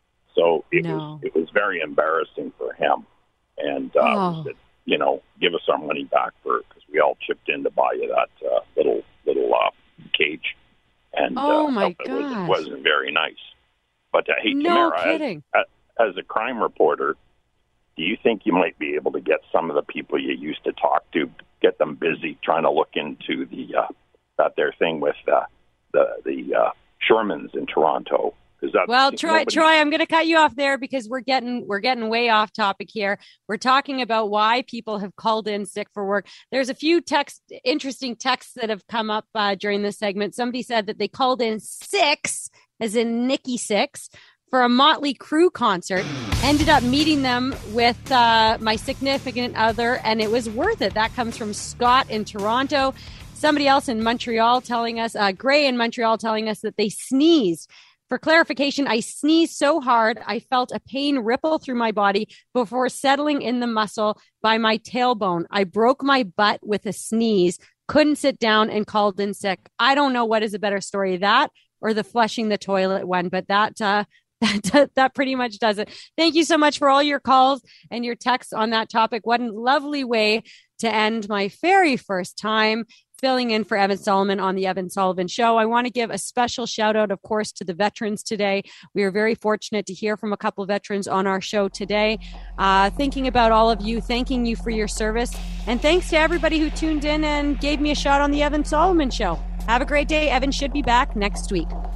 So it No. was it was very embarrassing for him. And uh, Oh. we said, you know, give us our money back for because we all chipped in to buy you that uh, little little uh, cage. And Oh, uh, my it, was, it gosh. wasn't very nice. But uh, hey, No Tamara, kidding. As, as a crime reporter, do you think you might be able to get some of the people you used to talk to, get them busy trying to look into the uh, that their thing with uh, the the uh, Shermans in Toronto? Is that Well, Troy, nobody- Troy, I'm going to cut you off there because we're getting we're getting way off topic here. We're talking about why people have called in sick for work. There's a few text, interesting texts that have come up uh, during this segment. Somebody said that they called in six, as in Nikki Six, for a Motley Crue concert. Ended up meeting them with uh, my significant other, and it was worth it. That comes from Scott in Toronto. Somebody else in Montreal telling us, uh, Gray in Montreal telling us that they sneezed. For clarification, I sneezed so hard I felt a pain ripple through my body before settling in the muscle by my tailbone. I broke my butt with a sneeze, couldn't sit down, and called in sick. I don't know what is a better story, that or the flushing the toilet one, but that uh, that that pretty much does it. Thank you so much for all your calls and your texts on that topic. What a lovely way to end my very first time filling in for Evan Solomon on the Evan Sullivan Show. I want to give a special shout out, of course, to the veterans today. We are very fortunate to hear from a couple of veterans on our show today. Uh, thinking about all of you, thanking you for your service, and thanks to everybody who tuned in and gave me a shot on the Evan Solomon Show. Have a great day. Evan should be back next week.